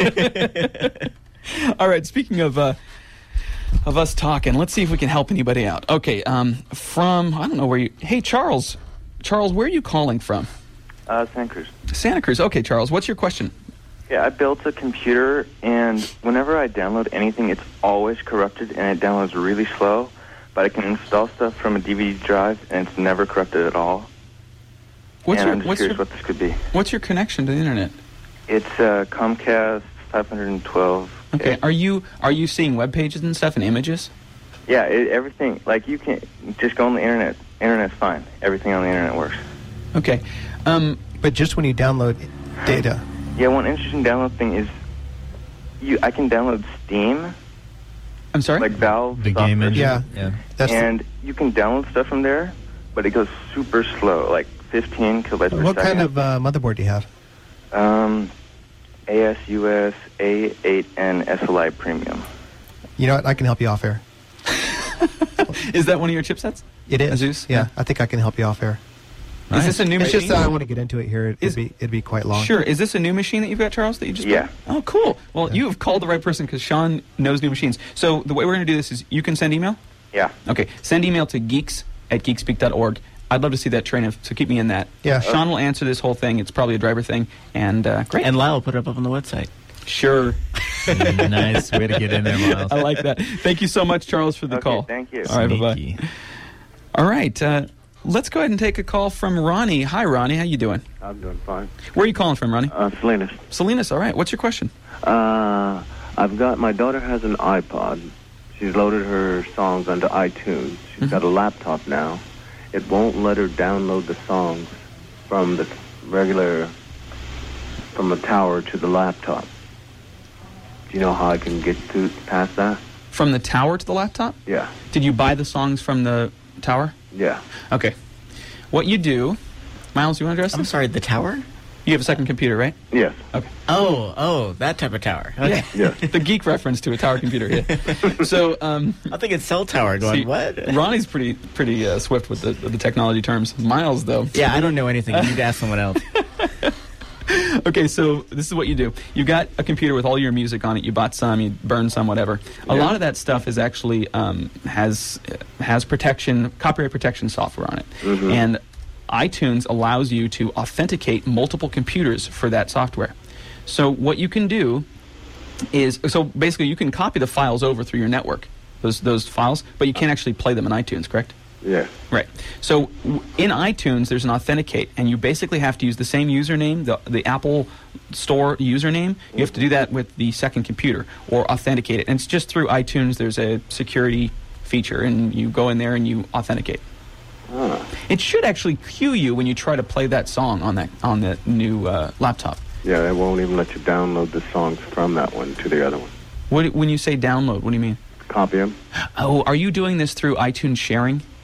All right, speaking of uh, of us talking, let's see if we can help anybody out. Okay, um, from, I don't know where you, hey, Charles. Charles, where are you calling from? Uh, Santa Cruz. Santa Cruz. Okay, Charles, what's your question? Yeah, I built a computer, and whenever I download anything, it's always corrupted, and it downloads really slow. But I can install stuff from a D V D drive, and it's never corrupted at all. What's and your I'm just what's curious your what this could be. what's your connection to the internet? It's uh, Comcast five twelve. Okay, are you are you seeing web pages and stuff and images? Yeah, it, everything, like you can just go on the internet. Internet's fine. Everything on the internet works. Okay, um, But just when you download data. Yeah, one interesting download thing is you. I can download Steam, I'm sorry. like Valve The software, game engine. Yeah. Yeah. That's the- and you can download stuff from there, but it goes super slow, like fifteen kilobytes per what second. kind of uh, motherboard do you have? Um, A S U S A eight N S L I Premium. You know what? I can help you off air. Is that one of your chipsets? It is. Asus? Yeah, Yeah. I think I can help you off air. Is this a new It's machine? just that I don't want to get into it here. It, Is- it'd be it'd be quite long. Sure. Is this a new machine that you've got, Charles, that you just Yeah. got? Oh, cool. Well, you have called the right person because Sean knows new machines. So the way we're going to do this is you can send email. Yeah. Okay. Send email to geeks at geekspeak dot org. I'd love to see that train of, so keep me in that. Yeah. Sean will answer this whole thing. It's probably a driver thing. And uh, great. And Lyle put it up on the website. Sure. Nice way to get in there, Miles. I like that. Thank you so much, Charles, for the Okay, call. thank you. All right, bye-bye. Sneaky. All right. Uh, let's go ahead and take a call from Ronnie. Hi, Ronnie. How you doing? I'm doing fine. Where are you calling from, Ronnie? Uh, Salinas. Salinas. All right. What's your question? Uh, I've got, my daughter has an iPod. She's loaded her songs onto iTunes. She's got a laptop now. It won't let her download the songs from the regular, from the tower to the laptop. Do you know how I can get to past that? From the tower to the laptop? Yeah. Did you buy the songs from the tower? Yeah. Okay. What you do, Miles, you want to address I'm this? sorry, the tower? You have a second computer, right? Yes. Okay. Oh, oh, that type of tower. Okay. Yeah. Yes. The geek reference to a tower computer. Yeah. So, um, I think it's cell tower going, see, what? Ronnie's pretty pretty uh, swift with the, the technology terms. Miles, though. Yeah, I don't know anything. You need to ask someone else. Okay, so this is what you do. You've got a computer with all your music on it. You bought some, you burned some, whatever. A lot of that stuff is actually um, has has protection, copyright protection software on it, and iTunes allows you to authenticate multiple computers for that software. So what you can do is, so basically you can copy the files over through your network, those those files, but you can't actually play them in iTunes, correct? Yes. Right. So w- in iTunes, there's an authenticate, and you basically have to use the same username, the, the Apple Store username. You have to do that with the second computer or authenticate it. And it's just through iTunes. There's a security feature, and you go in there and you authenticate. Ah. It should actually cue you when you try to play that song on that on the new uh, laptop. Yeah, it won't even let you download the songs from that one to the other one. What, when you say download, what do you mean? Copy them. Oh, are you doing this through iTunes sharing?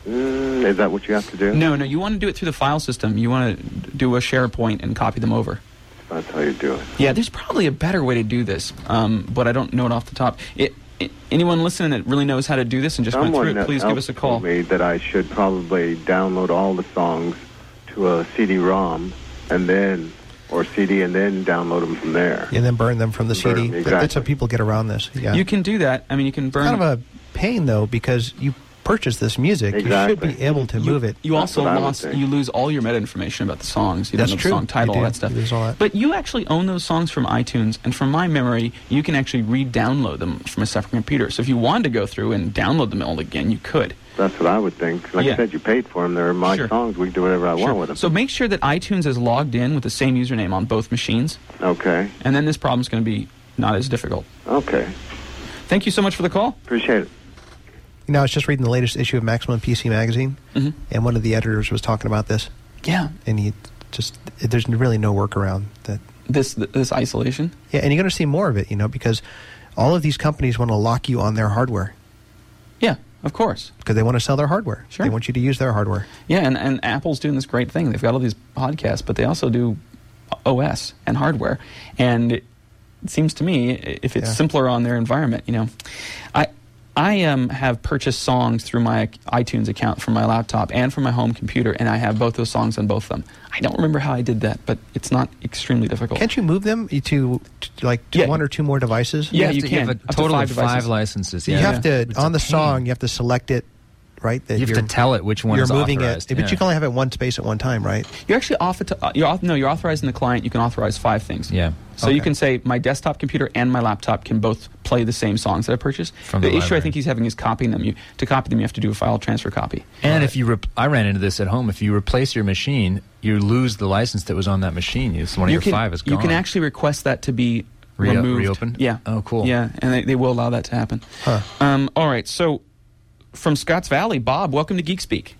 Mm, is that what you have to do? No, no, you want to do it through the file system. You want to do a SharePoint and copy them over. That's how you do it. Yeah, there's probably a better way to do this, um, but I don't know it off the top. It, it, anyone listening that really knows how to do this and just Someone went through it, please give else us a call. told me that I should probably download all the songs to a C D ROM and then, or C D, and then download them from there. And then burn them from the Burn C D. them, That- That's exactly. how people get around this. Yeah. You can do that. I mean, you can burn... kind of a pain, though, because you purchase this music. Exactly. You should be able to you, move it. You That's also what I would lost, think. you lose all your meta information about the songs. You That's don't know true. the song title, You all do. that stuff. You lose all that. But you actually own those songs from iTunes, and from my memory, you can actually re-download them from a separate computer. So if you wanted to go through and download them all again, you could. That's what I would think. Like Yeah. I said, you paid for them. They're my Sure. songs. We can do whatever I want with them. So make sure that iTunes is logged in with the same username on both machines, Okay. and then this problem's going to be not as difficult. Okay. Thank you so much for the call. Appreciate it. You know, I was just reading the latest issue of Maximum P C Magazine, Mm-hmm. and one of the editors was talking about this, Yeah, and he just, there's really no workaround. That this this isolation. Yeah, and you're going to see more of it, you know, because all of these companies want to lock you on their hardware Yeah, of course. because they want to sell their hardware. Sure. They want you to use their hardware. Yeah, and, and Apple's doing this great thing. They've got all these podcasts, but they also do O S and hardware. And it seems to me, if it's Yeah. simpler on their environment, you know, I I um, have purchased songs through my iTunes account from my laptop and from my home computer, and I have both those songs on both of them. I don't remember how I did that, but it's not extremely difficult. Can't you move them to, to like to Yeah. one or two more devices? Yeah, have you to- can. have Up a to total five of five devices. licenses. You Yeah. have to, It's a on the pain. song, you have to select it, right? That You have you're- to tell it which one you're is moving authorized. it, but yeah. you can only have it one space at one time, right? You're actually off it. To, uh, you're auth- no, you're authorizing the client. You can authorize five things. Yeah. So you Okay. can say my desktop computer and my laptop can both play the same songs that I purchased. From the the issue I library. think he's having is copying them. You to copy them, you have to do a file transfer copy. And if you, rep- I ran into this at home. If you replace your machine, you lose the license that was on that machine. You, one of you your can five is gone. you can actually request that to be Re- removed. reopened? Yeah. Oh, cool. Yeah, and they, they will allow that to happen. Huh. Um, all right. So from Scotts Valley, Bob, welcome to Geek Speak.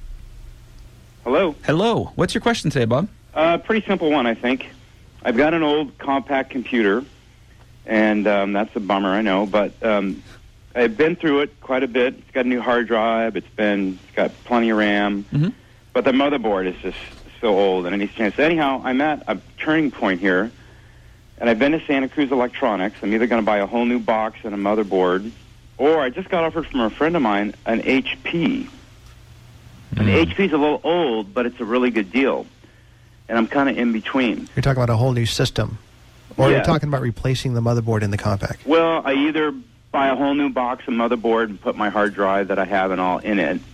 Hello. Hello. What's your question today, Bob? Uh, pretty simple one, I think. I've got an old compact computer, and um, that's a bummer, I know, but um, I've been through it quite a bit. It's got a new hard drive. It's been it's got plenty of RAM, Mm-hmm. but the motherboard is just so old, and it needs change. So anyhow, I'm at a turning point here, and I've been to Santa Cruz Electronics. I'm either going to buy a whole new box and a motherboard, or I just got offered from a friend of mine an H P. And the H P's a little old, but it's a really good deal. And I'm kind of in between. You're talking about a whole new system, or Yeah. you're talking about replacing the motherboard in the compact. Well, I either buy a whole new box and motherboard and put my hard drive that I have and all in it,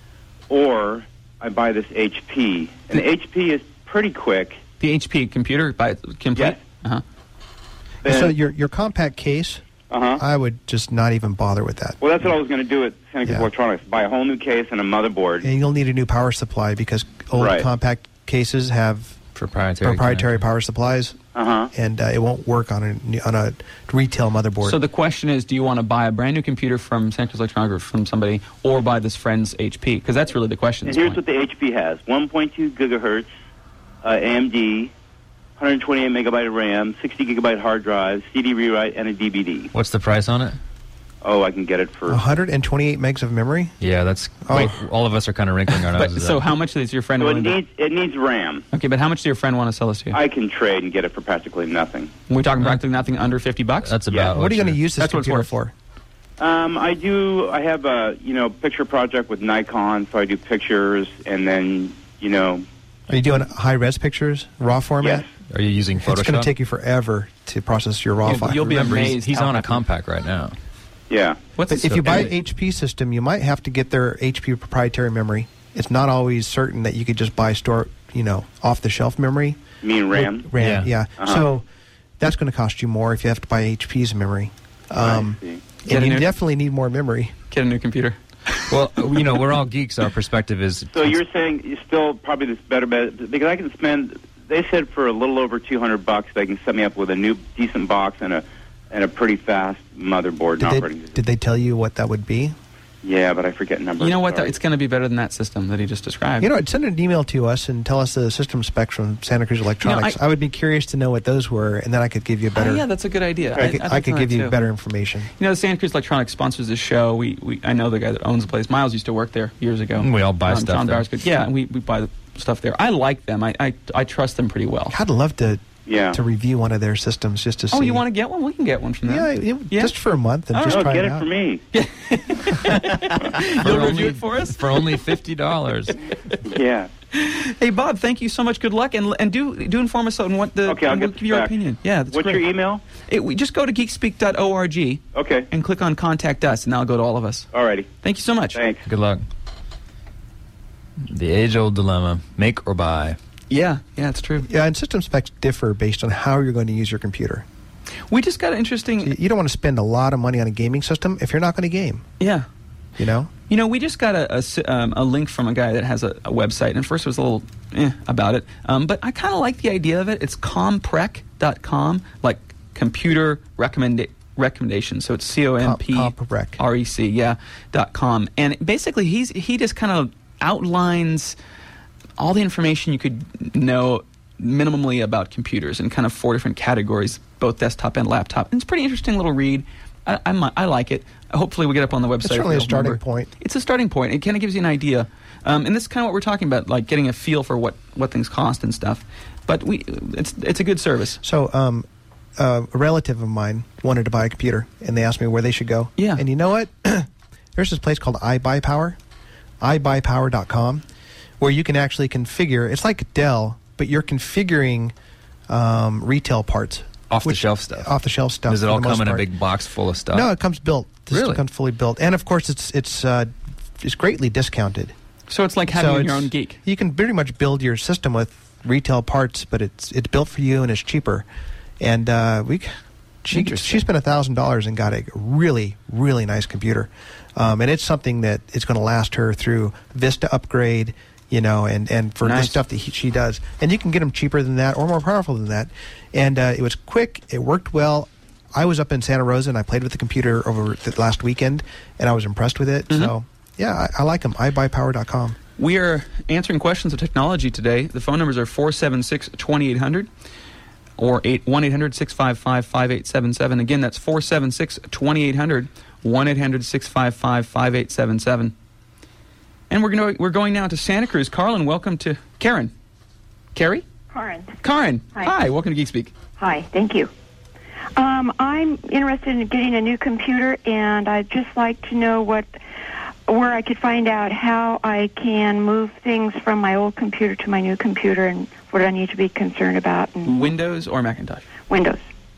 or I buy this H P. And the H P is pretty quick. The H P computer by complete. Yes. Uh-huh. so your your compact case, Uh-huh. I would just not even bother with that. Well, that's what I was going to do at Santa Cruz Yeah. Electronics. Buy a whole new case and a motherboard. And you'll need a new power supply because old Right. compact cases have proprietary proprietary connector. power supplies, Uh-huh. and uh, it won't work on a on a retail motherboard. So the question is, do you want to buy a brand new computer from Santa Cruz Electronics or from somebody, or buy this friend's H P? Because that's really the question. And at this here's point. what the H P has. one point two gigahertz, uh, A M D, one hundred twenty-eight megabyte of RAM, sixty gigabyte hard drive, C D rewrite, and a D V D. What's the price on it? Oh, I can get it for... one hundred twenty-eight megs of memory. Yeah, that's. Oh. Wait, all of us are kind of wrinkling our But, noses. so at. how much does your friend So it want to? needs, it needs RAM. Okay, but how much does your friend want to sell this to you? I can trade and get it for practically nothing. We're talking practically nothing under fifty bucks. That's Yeah. about. What are you going to your- use this that's what it's computer worth. for? Um, I do. I have a you know picture project with Nikon, so I do pictures, and then you know. Are you doing high res pictures, raw format? Yes. Are you using Photoshop? It's going to take you forever to process your raw You'll- file. you'll be Remember, he's, amazed he's how on a happy- compact right now. Yeah. What's But the if you buy anyway, H P system, you might have to get their H P proprietary memory. It's not always certain that you could just buy store, you know, off the shelf memory. You mean RAM? RAM, Yeah. yeah. Uh-huh. So that's going to cost you more if you have to buy H P's memory. Um, I see. Get and a you new- definitely need more memory. get a new computer? Well, you know, we're all geeks. Our perspective is. So you're saying you still probably this better bet because I can spend. They said for a little over two hundred bucks they can set me up with a new decent box and a and a pretty fast motherboard and Did they, operating system. did they tell you what that would be? Yeah, but I forget numbers. You know what? Though? Sorry. It's going to be better than that system that he just described. You know, send an email to us and tell us the system specs from Santa Cruz Electronics. I- I, would be curious to know what those were, and then I could give you a better. Oh, yeah, that's a good idea. I could, I'd I like to could know give that you too. better information. You know, Santa Cruz Electronics sponsors this show. We, we I know the guy that owns the place. Miles used to work there years ago. We all buy Um, stuff John there. Bowers could- Yeah, and we, we buy the stuff there. I like them. I, I, I trust them pretty well. I'd love to Yeah. to review one of their systems just to see. Oh, you want to get one? We can get one from them. Yeah, it- Yeah. just for a month and Oh, just No, try get it it out. for me. You'll review it for us? For only fifty dollars. Yeah. Hey, Bob, thank you so much. Good luck. And and do do inform us on what the... Okay, I'll and get we'll give your back. opinion. Yeah, that's What's great. your email? It, we just go to geekspeak dot org Okay. and click on Contact Us, and that'll go to all of us. Alrighty. Thank you so much. Thanks. Good luck. The age-old dilemma: make or buy. Yeah, yeah, it's true. Yeah, and system specs differ based on how you're going to use your computer. We just got an interesting... You you don't want to spend a lot of money on a gaming system if you're not going to game. Yeah. You know? You know, we just got a, a s- um, a link from a guy that has a, a website, and at first it was a little eh about it, um, but I kind of like the idea of it. It's comprec dot com, like computer recommenda- recommendation. So it's C O M P Comprec. R E C, yeah, dot com. And basically, he's he just kind of outlines all the information you could know minimally about computers in kind of four different categories, both desktop and laptop. And it's a pretty interesting little read. I, I, mi- I like it. Hopefully we get up on the website. It's if certainly we a don't starting remember. point. It's a starting point. It kind of gives you an idea. Um, and this is kind of what we're talking about, like getting a feel for what, what things cost and stuff. But we, it's it's a good service. So, um, uh, a relative of mine wanted to buy a computer, and they asked me where they should go. Yeah. And you know what? There's this place called iBuyPower, i buy power dot com, where you can actually configure. It's like Dell, but you're configuring um, retail parts. Off-the-shelf stuff. Off-the-shelf stuff. Does it for all the come most in a part. big box full of stuff? No, it comes built. The system Really? comes fully built, and of course, it's it's uh, it's greatly discounted. So it's like having So your it's- own geek. You can pretty much build your system with retail parts, but it's it's built for you and it's cheaper. And uh, we, she Interesting. she spent a thousand dollars and got a really really nice computer, um, and it's something that is going to last her through Vista upgrade. You know, and, and for the Nice. stuff that he, she does, and you can get them cheaper than that or more powerful than that. And uh, it was quick. It worked well. I was up in Santa Rosa and I played with the computer over the last weekend, and I was impressed with it. Mhm. So yeah, I, I like them. i buy power dot com. We are answering questions of technology today. The phone numbers are four seven six, two eight zero zero or one eight hundred, six five five, five eight seven seven. Again, that's four seven six, two eight zero zero, one eight hundred, six five five, five eight seven seven. And we're going to, we're going now to Santa Cruz. Carlin, welcome to Karen. Carrie? Karen. Karen. Hi. welcome to GeekSpeak. Hi, thank you. Um, I'm interested in getting a new computer, and I'd just like to know what, where I could find out how I can move things from my old computer to my new computer, and what I need to be concerned about. And Windows or Macintosh? Windows.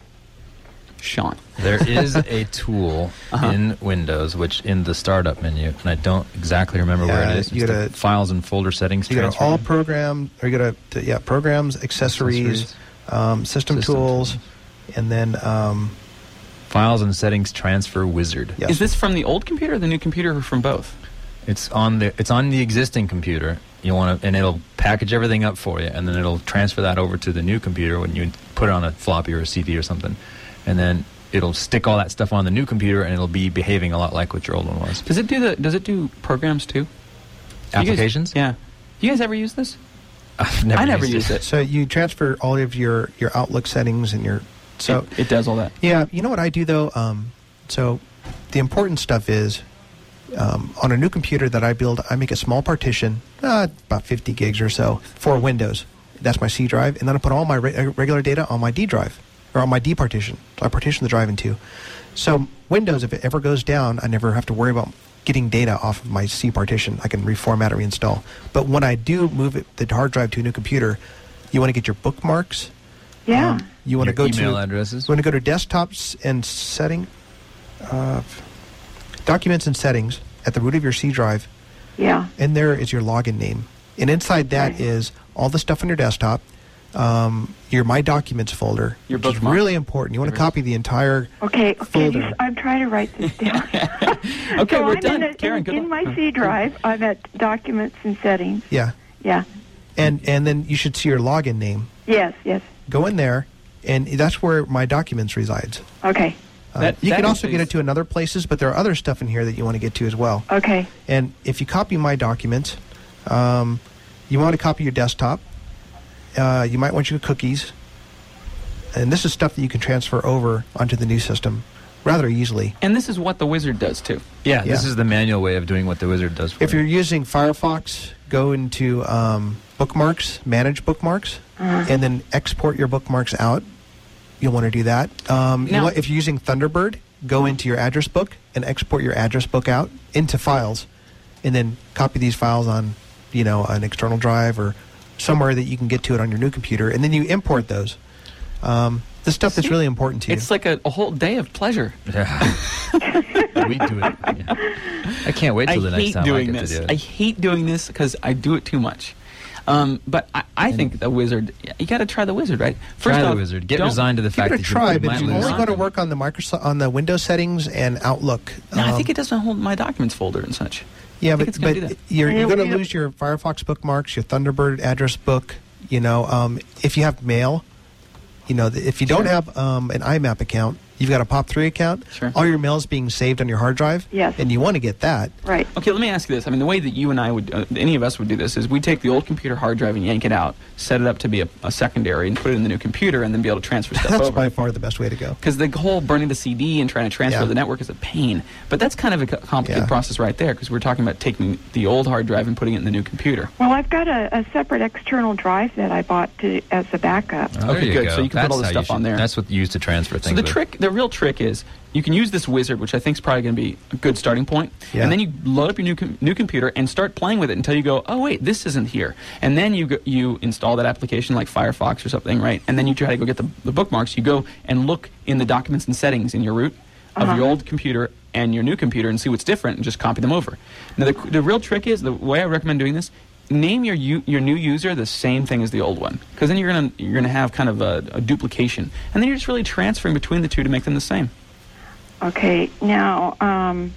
Sean. There is a tool Uh-huh. in Windows, which in the startup menu, and I don't exactly remember where Yeah, it is. you It's the gotta- files and folder settings. So you go to transfer. all program, or you go to, to yeah programs, accessories, Accessories. um, system, System tools, tools. and then um, Files and settings transfer wizard. yes. Is this from the old computer or the new computer, or from both? It's on the it's on the existing computer. You want to, and it'll package everything up for you, and then it'll transfer that over to the new computer when you put it on a floppy or a C D or something, and then it'll stick all that stuff on the new computer, and it'll be behaving a lot like what your old one was. Does it do the? Does it do programs too? Do you guys- Applications? yeah. You guys ever use this? I've never I never used used it. So you transfer all of your, your Outlook settings and your so it, it does all that. yeah. You know what I do though? Um, so the important stuff is um, on a new computer that I build, I make a small partition, uh, about fifty gigs or so for Windows. That's my C drive, and then I put all my re- regular data on my D drive or on my D partition. So I partition the drive in two. So Windows, if it ever goes down, I never have to worry about getting data off of my C partition. I can reformat or reinstall. But when I do move it, the hard drive to a new computer, you want to get your bookmarks. Yeah. Um, you want to Your go email to addresses? You want to go to desktops and setting, uh, documents and settings at the root of your C drive, yeah. and there is your login name. And inside that Okay. is all the stuff on your desktop, um, your My Documents folder, Your which is bookmarks. really important. You want to Everything. copy the entire Okay, okay. folder. You, I'm trying to write this down. Okay, so we're I'm done. In, a, Karen, in, good in luck. my C drive, I'm at Documents and Settings. yeah, Yeah. and and then you should see your login name. Yes, yes. Go in there, and that's where My Documents resides. Okay. Uh, That- you that can also interface- get it to in other places, but there are other stuff in here that you want to get to as well. Okay. And if you copy my documents, um, you want to copy your desktop. Uh, you might want your cookies. And this is stuff that you can transfer over onto the new system rather easily. And this is what the wizard does too. Yeah, this Yeah. is the manual way of doing what the wizard does for If you. you're using Firefox, go into um, bookmarks, manage bookmarks, Uh-huh. and then export your bookmarks out. You'll want to do that. Um, you Now- want, if you're using Thunderbird, go into your address book and export your address book out into files, and then copy these files on, you know, an external drive or somewhere that you can get to it on your new computer, and then you import those. Um, the stuff that's really important to you. It's like a, a whole day of pleasure. Yeah. we do it. Yeah. I can't wait I till the next hate time doing I get this. to do it. I hate doing this because I do it too much. Um, but I, I think the wizard. You got to try the wizard, right? First Try the off, wizard. Get don't- resigned to the Give fact it a that try, you but might you lose only going to something. work on the Microsoft on the Windows settings and Outlook. No, I Um, think it doesn't hold my documents folder and such. Yeah, I think but, it's gonna but do that. you're, And you're it- going to it- lose your Firefox bookmarks, your Thunderbird address book. You know, um, if you have mail, you know, th- if you don't Sure. have um, an I MAP account, you've got a POP three account. Sure. All your mail is being saved on your hard drive. Yes. And you want to get that. Right. Okay, let me ask you this. I mean, the way that you and I would, uh, any of us would do this is we take the old computer hard drive and yank it out, set it up to be a, a secondary, and put it in the new computer, and then be able to transfer stuff That's over. by far the best way to go. Because the whole burning the C D and trying to transfer Yeah. the network is a pain. But that's kind of a co- complicated Yeah. process right there, because we're talking about taking the old hard drive and putting it in the new computer. Well, I've got a, a separate external drive that I bought to, as a backup. Oh, there Okay, you good. go. So you can put That's all this how you stuff should- on there. That's what you use to transfer So things. the with. trick, the real trick is you can use this wizard, which I think is probably going to be a good starting point, Yeah. and then you load up your new com- new computer and start playing with it until you go, oh wait, this isn't here, and then you go, you install that application like Firefox or something, right? And then you try to go get the, the bookmarks. You go and look in the documents and settings in your root of Uh-huh. your old computer and your new computer and see what's different, and just copy them over. Now the, the real trick is, the way I recommend doing this, name your u- your new user the same thing as the old one, because then you're gonna you're gonna have kind of a, a duplication, and then you're just really transferring between the two to make them the same. Okay. Now, um,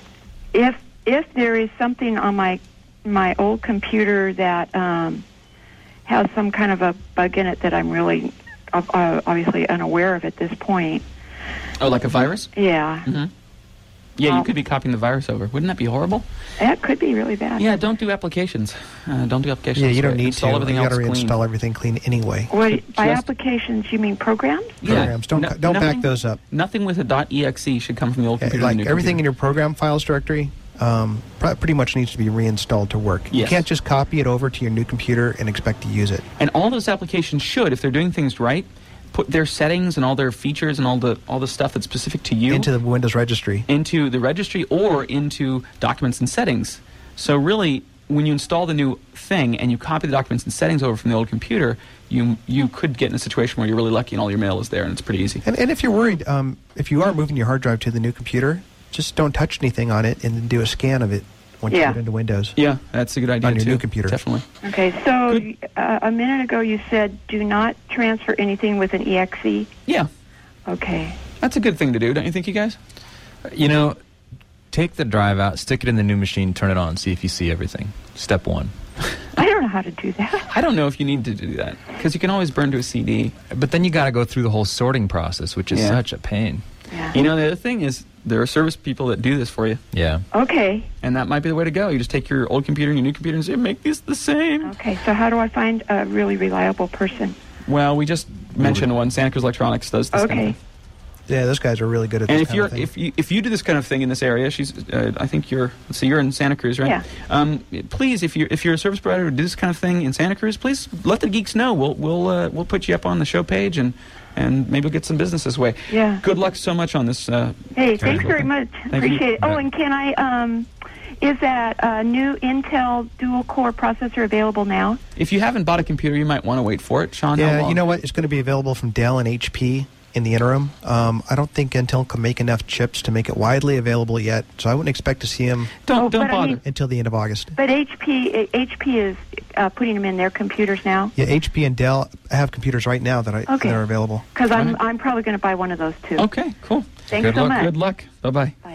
if if there is something on my my old computer that um, has some kind of a bug in it that I'm really uh, uh, obviously unaware of at this point, Oh, like a virus? yeah, Mm-hmm. Yeah, you Um, could be copying the virus over. Wouldn't that be horrible? that could be really bad. Yeah, don't do applications. Uh, don't do applications. Yeah, you don't Right. need Install to. everything you else got to clean. reinstall everything clean anyway. What, by Just- applications, you mean programs? Yeah. Programs. Don't No- co- don't nothing- back those up. Nothing with a .exe should come from the old Okay, computer. to like the new everything in computer. your program files directory um, pr- pretty much needs to be reinstalled to work. You Yes. can't just copy it over to your new computer and expect to use it. And all those applications should, if they're doing things right, put their settings and all their features and all the all the stuff that's specific to you Into the Windows registry. into the registry or into documents and settings. So really, when you install the new thing and you copy the documents and settings over from the old computer, you you could get in a situation where you're really lucky and all your mail is there, and it's pretty easy. And, and if you're worried, um, if you are moving your hard drive to the new computer, just don't touch anything on it and then do a scan of it once Yeah. you get into Windows. Yeah, that's a good idea On your too. new computer. Definitely. Okay, so Good. uh, a minute ago you said do not transfer anything with an E X E. Yeah, Okay. that's a good thing to do, don't you think, you guys? You know, take the drive out, stick it in the new machine, turn it on, see if you see everything. Step one. I don't know how to do that. I don't know if you need to do that because you can always burn to a C D. But then you got to go through the whole sorting process, which is Yeah. such a pain. Yeah. You know, the other thing is there are service people that do this for you, Yeah. Okay. and that might be the way to go. You just take your old computer and your new computer and say, make these the same. Okay, so how do I find a really reliable person? Well, we just mentioned one. Santa Cruz Electronics does this kind of Okay. thing. Yeah, those guys are really good at And this if kind you're of thing. if you if you do this kind of thing in this area, she's uh, I think you're let's see, you're in Santa Cruz, right? Yeah. Um, please, if you if you're a service provider who does this kind of thing in Santa Cruz, please let the geeks know. We'll we'll uh, we'll put you up on the show page and and maybe we'll get some business this way. Yeah. Good luck so much on this. Uh, Hey, thanks Terrible. very much. Thank you. Appreciate it. Oh, Yeah. and can I, um, is that uh, new Intel dual-core processor available now? if you haven't bought a computer, you might want to wait for it, Sean. how yeah, long? you know what? It's going to be available from Dell and H P in the interim. Um, I don't think Intel can make enough chips to make it widely available yet, so I wouldn't expect to see them Don't Oh, don't but I bother. mean- until the end of August. But H P, H P is uh, putting them in their computers now? Yeah, H P and Dell have computers right now that, I, Okay. that are available. Because I'm, Alright. I'm probably going to buy one of those, too. Okay, cool. Thanks Good so luck. much. Good luck. Bye bye. Bye.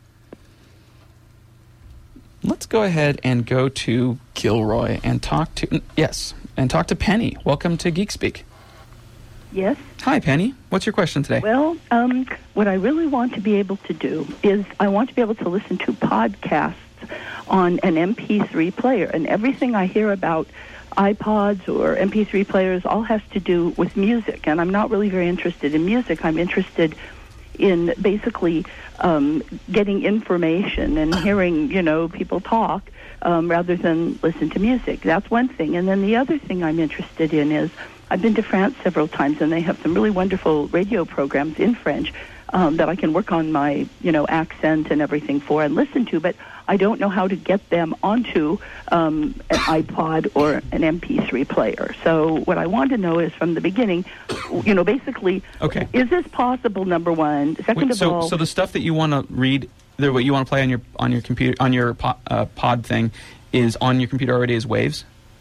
Let's go ahead and go to Gilroy and talk to yes and talk to Penny. Welcome to Geek Speak. Yes. Hi, Penny. What's your question today? Well, um, what I really want to be able to do is I want to be able to listen to podcasts on an M P three player, and everything I hear about iPods or M P three players all has to do with music, and I'm not really very interested in music. I'm interested in basically um, getting information and hearing, you know, people talk um, rather than listen to music. That's one thing. And then the other thing I'm interested in is I've been to France several times, and they have some really wonderful radio programs in French um, that I can work on my, you know, accent and everything for and listen to, but I don't know how to get them onto um, an iPod or an M P three player. So what I want to know is from the beginning, you know, basically, Okay. is this possible, number one? Second Wait, of so, all... so the stuff that you want to read, the, what you want to play on your on your computer on your po- uh, pod thing, is on your computer already as waves.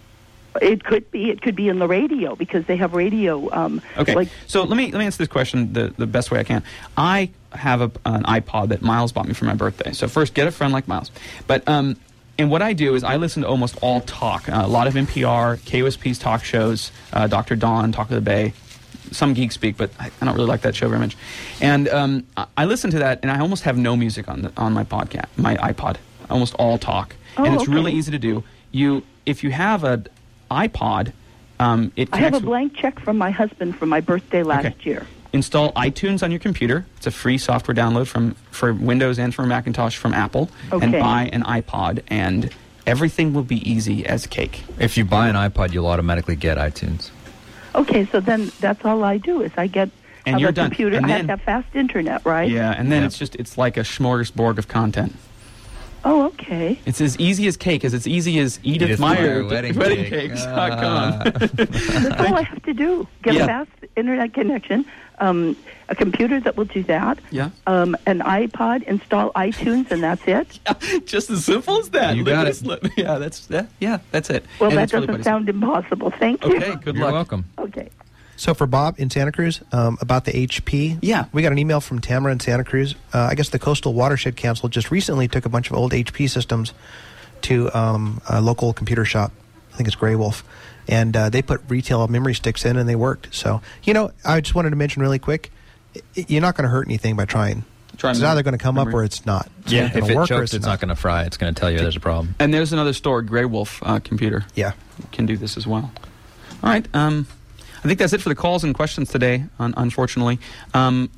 It could be. It could be in the radio because they have radio. Um, Okay. Like, so let me let me answer this question the, the best way I can. I have a, an iPod that Miles bought me for my birthday. So first, get a friend like Miles. But um, and what I do is I listen to almost all talk. Uh, a lot of N P R, K U S P's talk shows, uh, Doctor Don, Talk of the Bay, some Geek Speak, but I, I don't really like that show very much. And um, I, I listen to that, and I almost have no music on the, on my podcast, my iPod. Almost all talk, Oh, and it's okay. really easy to do. You if you have a iPod, um, it I have connects a with- blank check from my husband for my birthday last Okay. year. Install iTunes on your computer. It's a free software download from for Windows and for Macintosh from Apple. And Okay. buy an iPod, and everything will be easy as cake. If you buy an iPod, you'll automatically get iTunes. Okay, so then that's all I do is I get And have you're a done. computer. And I then- have to have fast internet, right? Yeah, and then Yeah. it's just it's like a smorgasbord of content. Oh, okay. It's as easy as cake, as it's easy as Edith, Edith Meyer, Meyer wedding wedding cake. cakes dot com. That's all I have to do. Get Yeah. a fast internet connection, um, a computer that will do that, Yeah. um, an iPod, install iTunes, and that's it. Just as simple as that. You Live got a it. slip. Yeah, that's that. Yeah, that's it. Well, And that it's really doesn't quite sound impossible. Thank easy. you. Okay, good You're luck. welcome. Okay. So for Bob in Santa Cruz, um, about the H P, Yeah. we got an email from Tamara in Santa Cruz. Uh, I guess the Coastal Watershed Council just recently took a bunch of old H P systems to um, a local computer shop. I think it's Grey Wolf. And uh, they put retail memory sticks in, and they worked. So, you know, I just wanted to mention really quick, i- you're not going to hurt anything by trying. Try It's mem- either going to come up memory. or it's not. It's Yeah, not gonna if it work or chokes, it's not going to fry. It's going to tell you there's a problem. And there's another store, Grey Wolf uh, Computer. Yeah. Can do this as well. All right. Um, I think that's it for the calls and questions today, un- unfortunately. Um,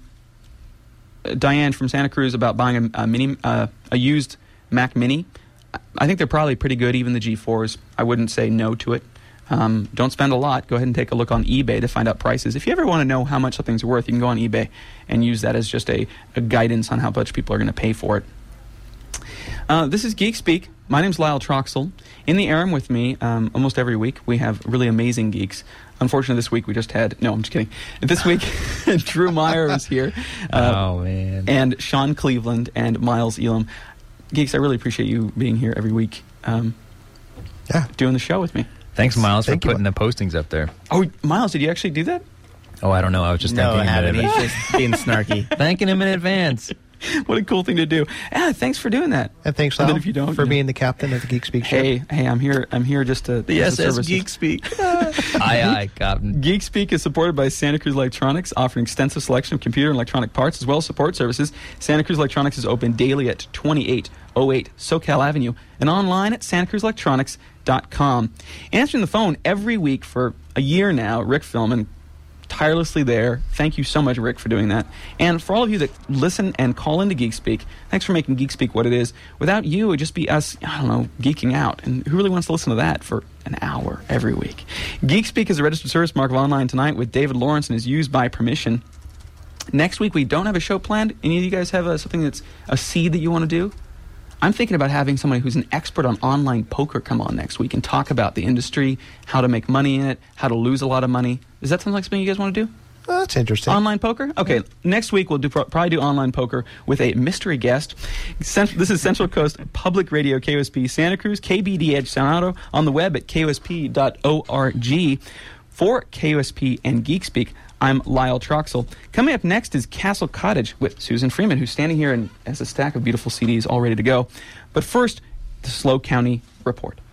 Diane from Santa Cruz about buying a, a mini, uh, a used Mac Mini. I think they're probably pretty good, even the G fours. I wouldn't say no to it. Um, don't spend a lot. Go ahead and take a look on eBay to find out prices. If you ever want to know how much something's worth, you can go on eBay and use that as just a, a guidance on how much people are going to pay for it. Uh, this is Geek Speak. My name's Lyle Troxel. In the air with me um, almost every week, we have really amazing geeks. Unfortunately, this week we just had... No, I'm just kidding. This week, Drew Meyer is here. Uh, oh, man. And Sean Cleveland and Miles Elam. Geeks, I really appreciate you being here every week um, Yeah. doing the show with me. Thanks, Miles, Thank for you. putting the postings up there. Oh, Miles, did you actually do that? Oh, I don't know. I was just No, I thanking him in haven't. He's advance. just being snarky. Thanking him in advance. What a cool thing to do. Yeah, thanks for doing that. And thanks, And Lyle, then if you don't, for you know. being the captain of the Geek Speak show. Hey, hey, I'm here. I'm here just to The as S a S service. Geek Speak. aye, aye, Captain. Geek Speak is supported by Santa Cruz Electronics, offering extensive selection of computer and electronic parts as well as support services. Santa Cruz Electronics is open daily at twenty-eight oh eight SoCal Avenue and online at santa cruz electronics dot com. Answering the phone every week for a year now, Rick Philman, tirelessly there. Thank you so much, Rick, for doing that. And for all of you that listen and call into Geek Speak, thanks for making Geek Speak what it is. Without you, it would just be us, I don't know, geeking out. And who really wants to listen to that for an hour every week? Geek Speak is a registered service mark of Online Tonight with David Lawrence and is used by permission. Next week, we don't have a show planned. Any of you guys have a, something that's a seed that you want to do? I'm thinking about having somebody who's an expert on online poker come on next week and talk about the industry, how to make money in it, how to lose a lot of money. Does that sound like something you guys want to do? Oh, that's interesting. Online poker? Okay, next week we'll do probably do online poker with a mystery guest. Cent- This is Central Coast Public Radio, K O S P Santa Cruz, K B D Edge San Otto, on the web at K O S P dot org. For K O S P and Geek Speak, I'm Lyle Troxel. Coming up next is Castle Cottage with Susan Freeman, who's standing here and has a stack of beautiful C Ds all ready to go. But first, the SLO County Report.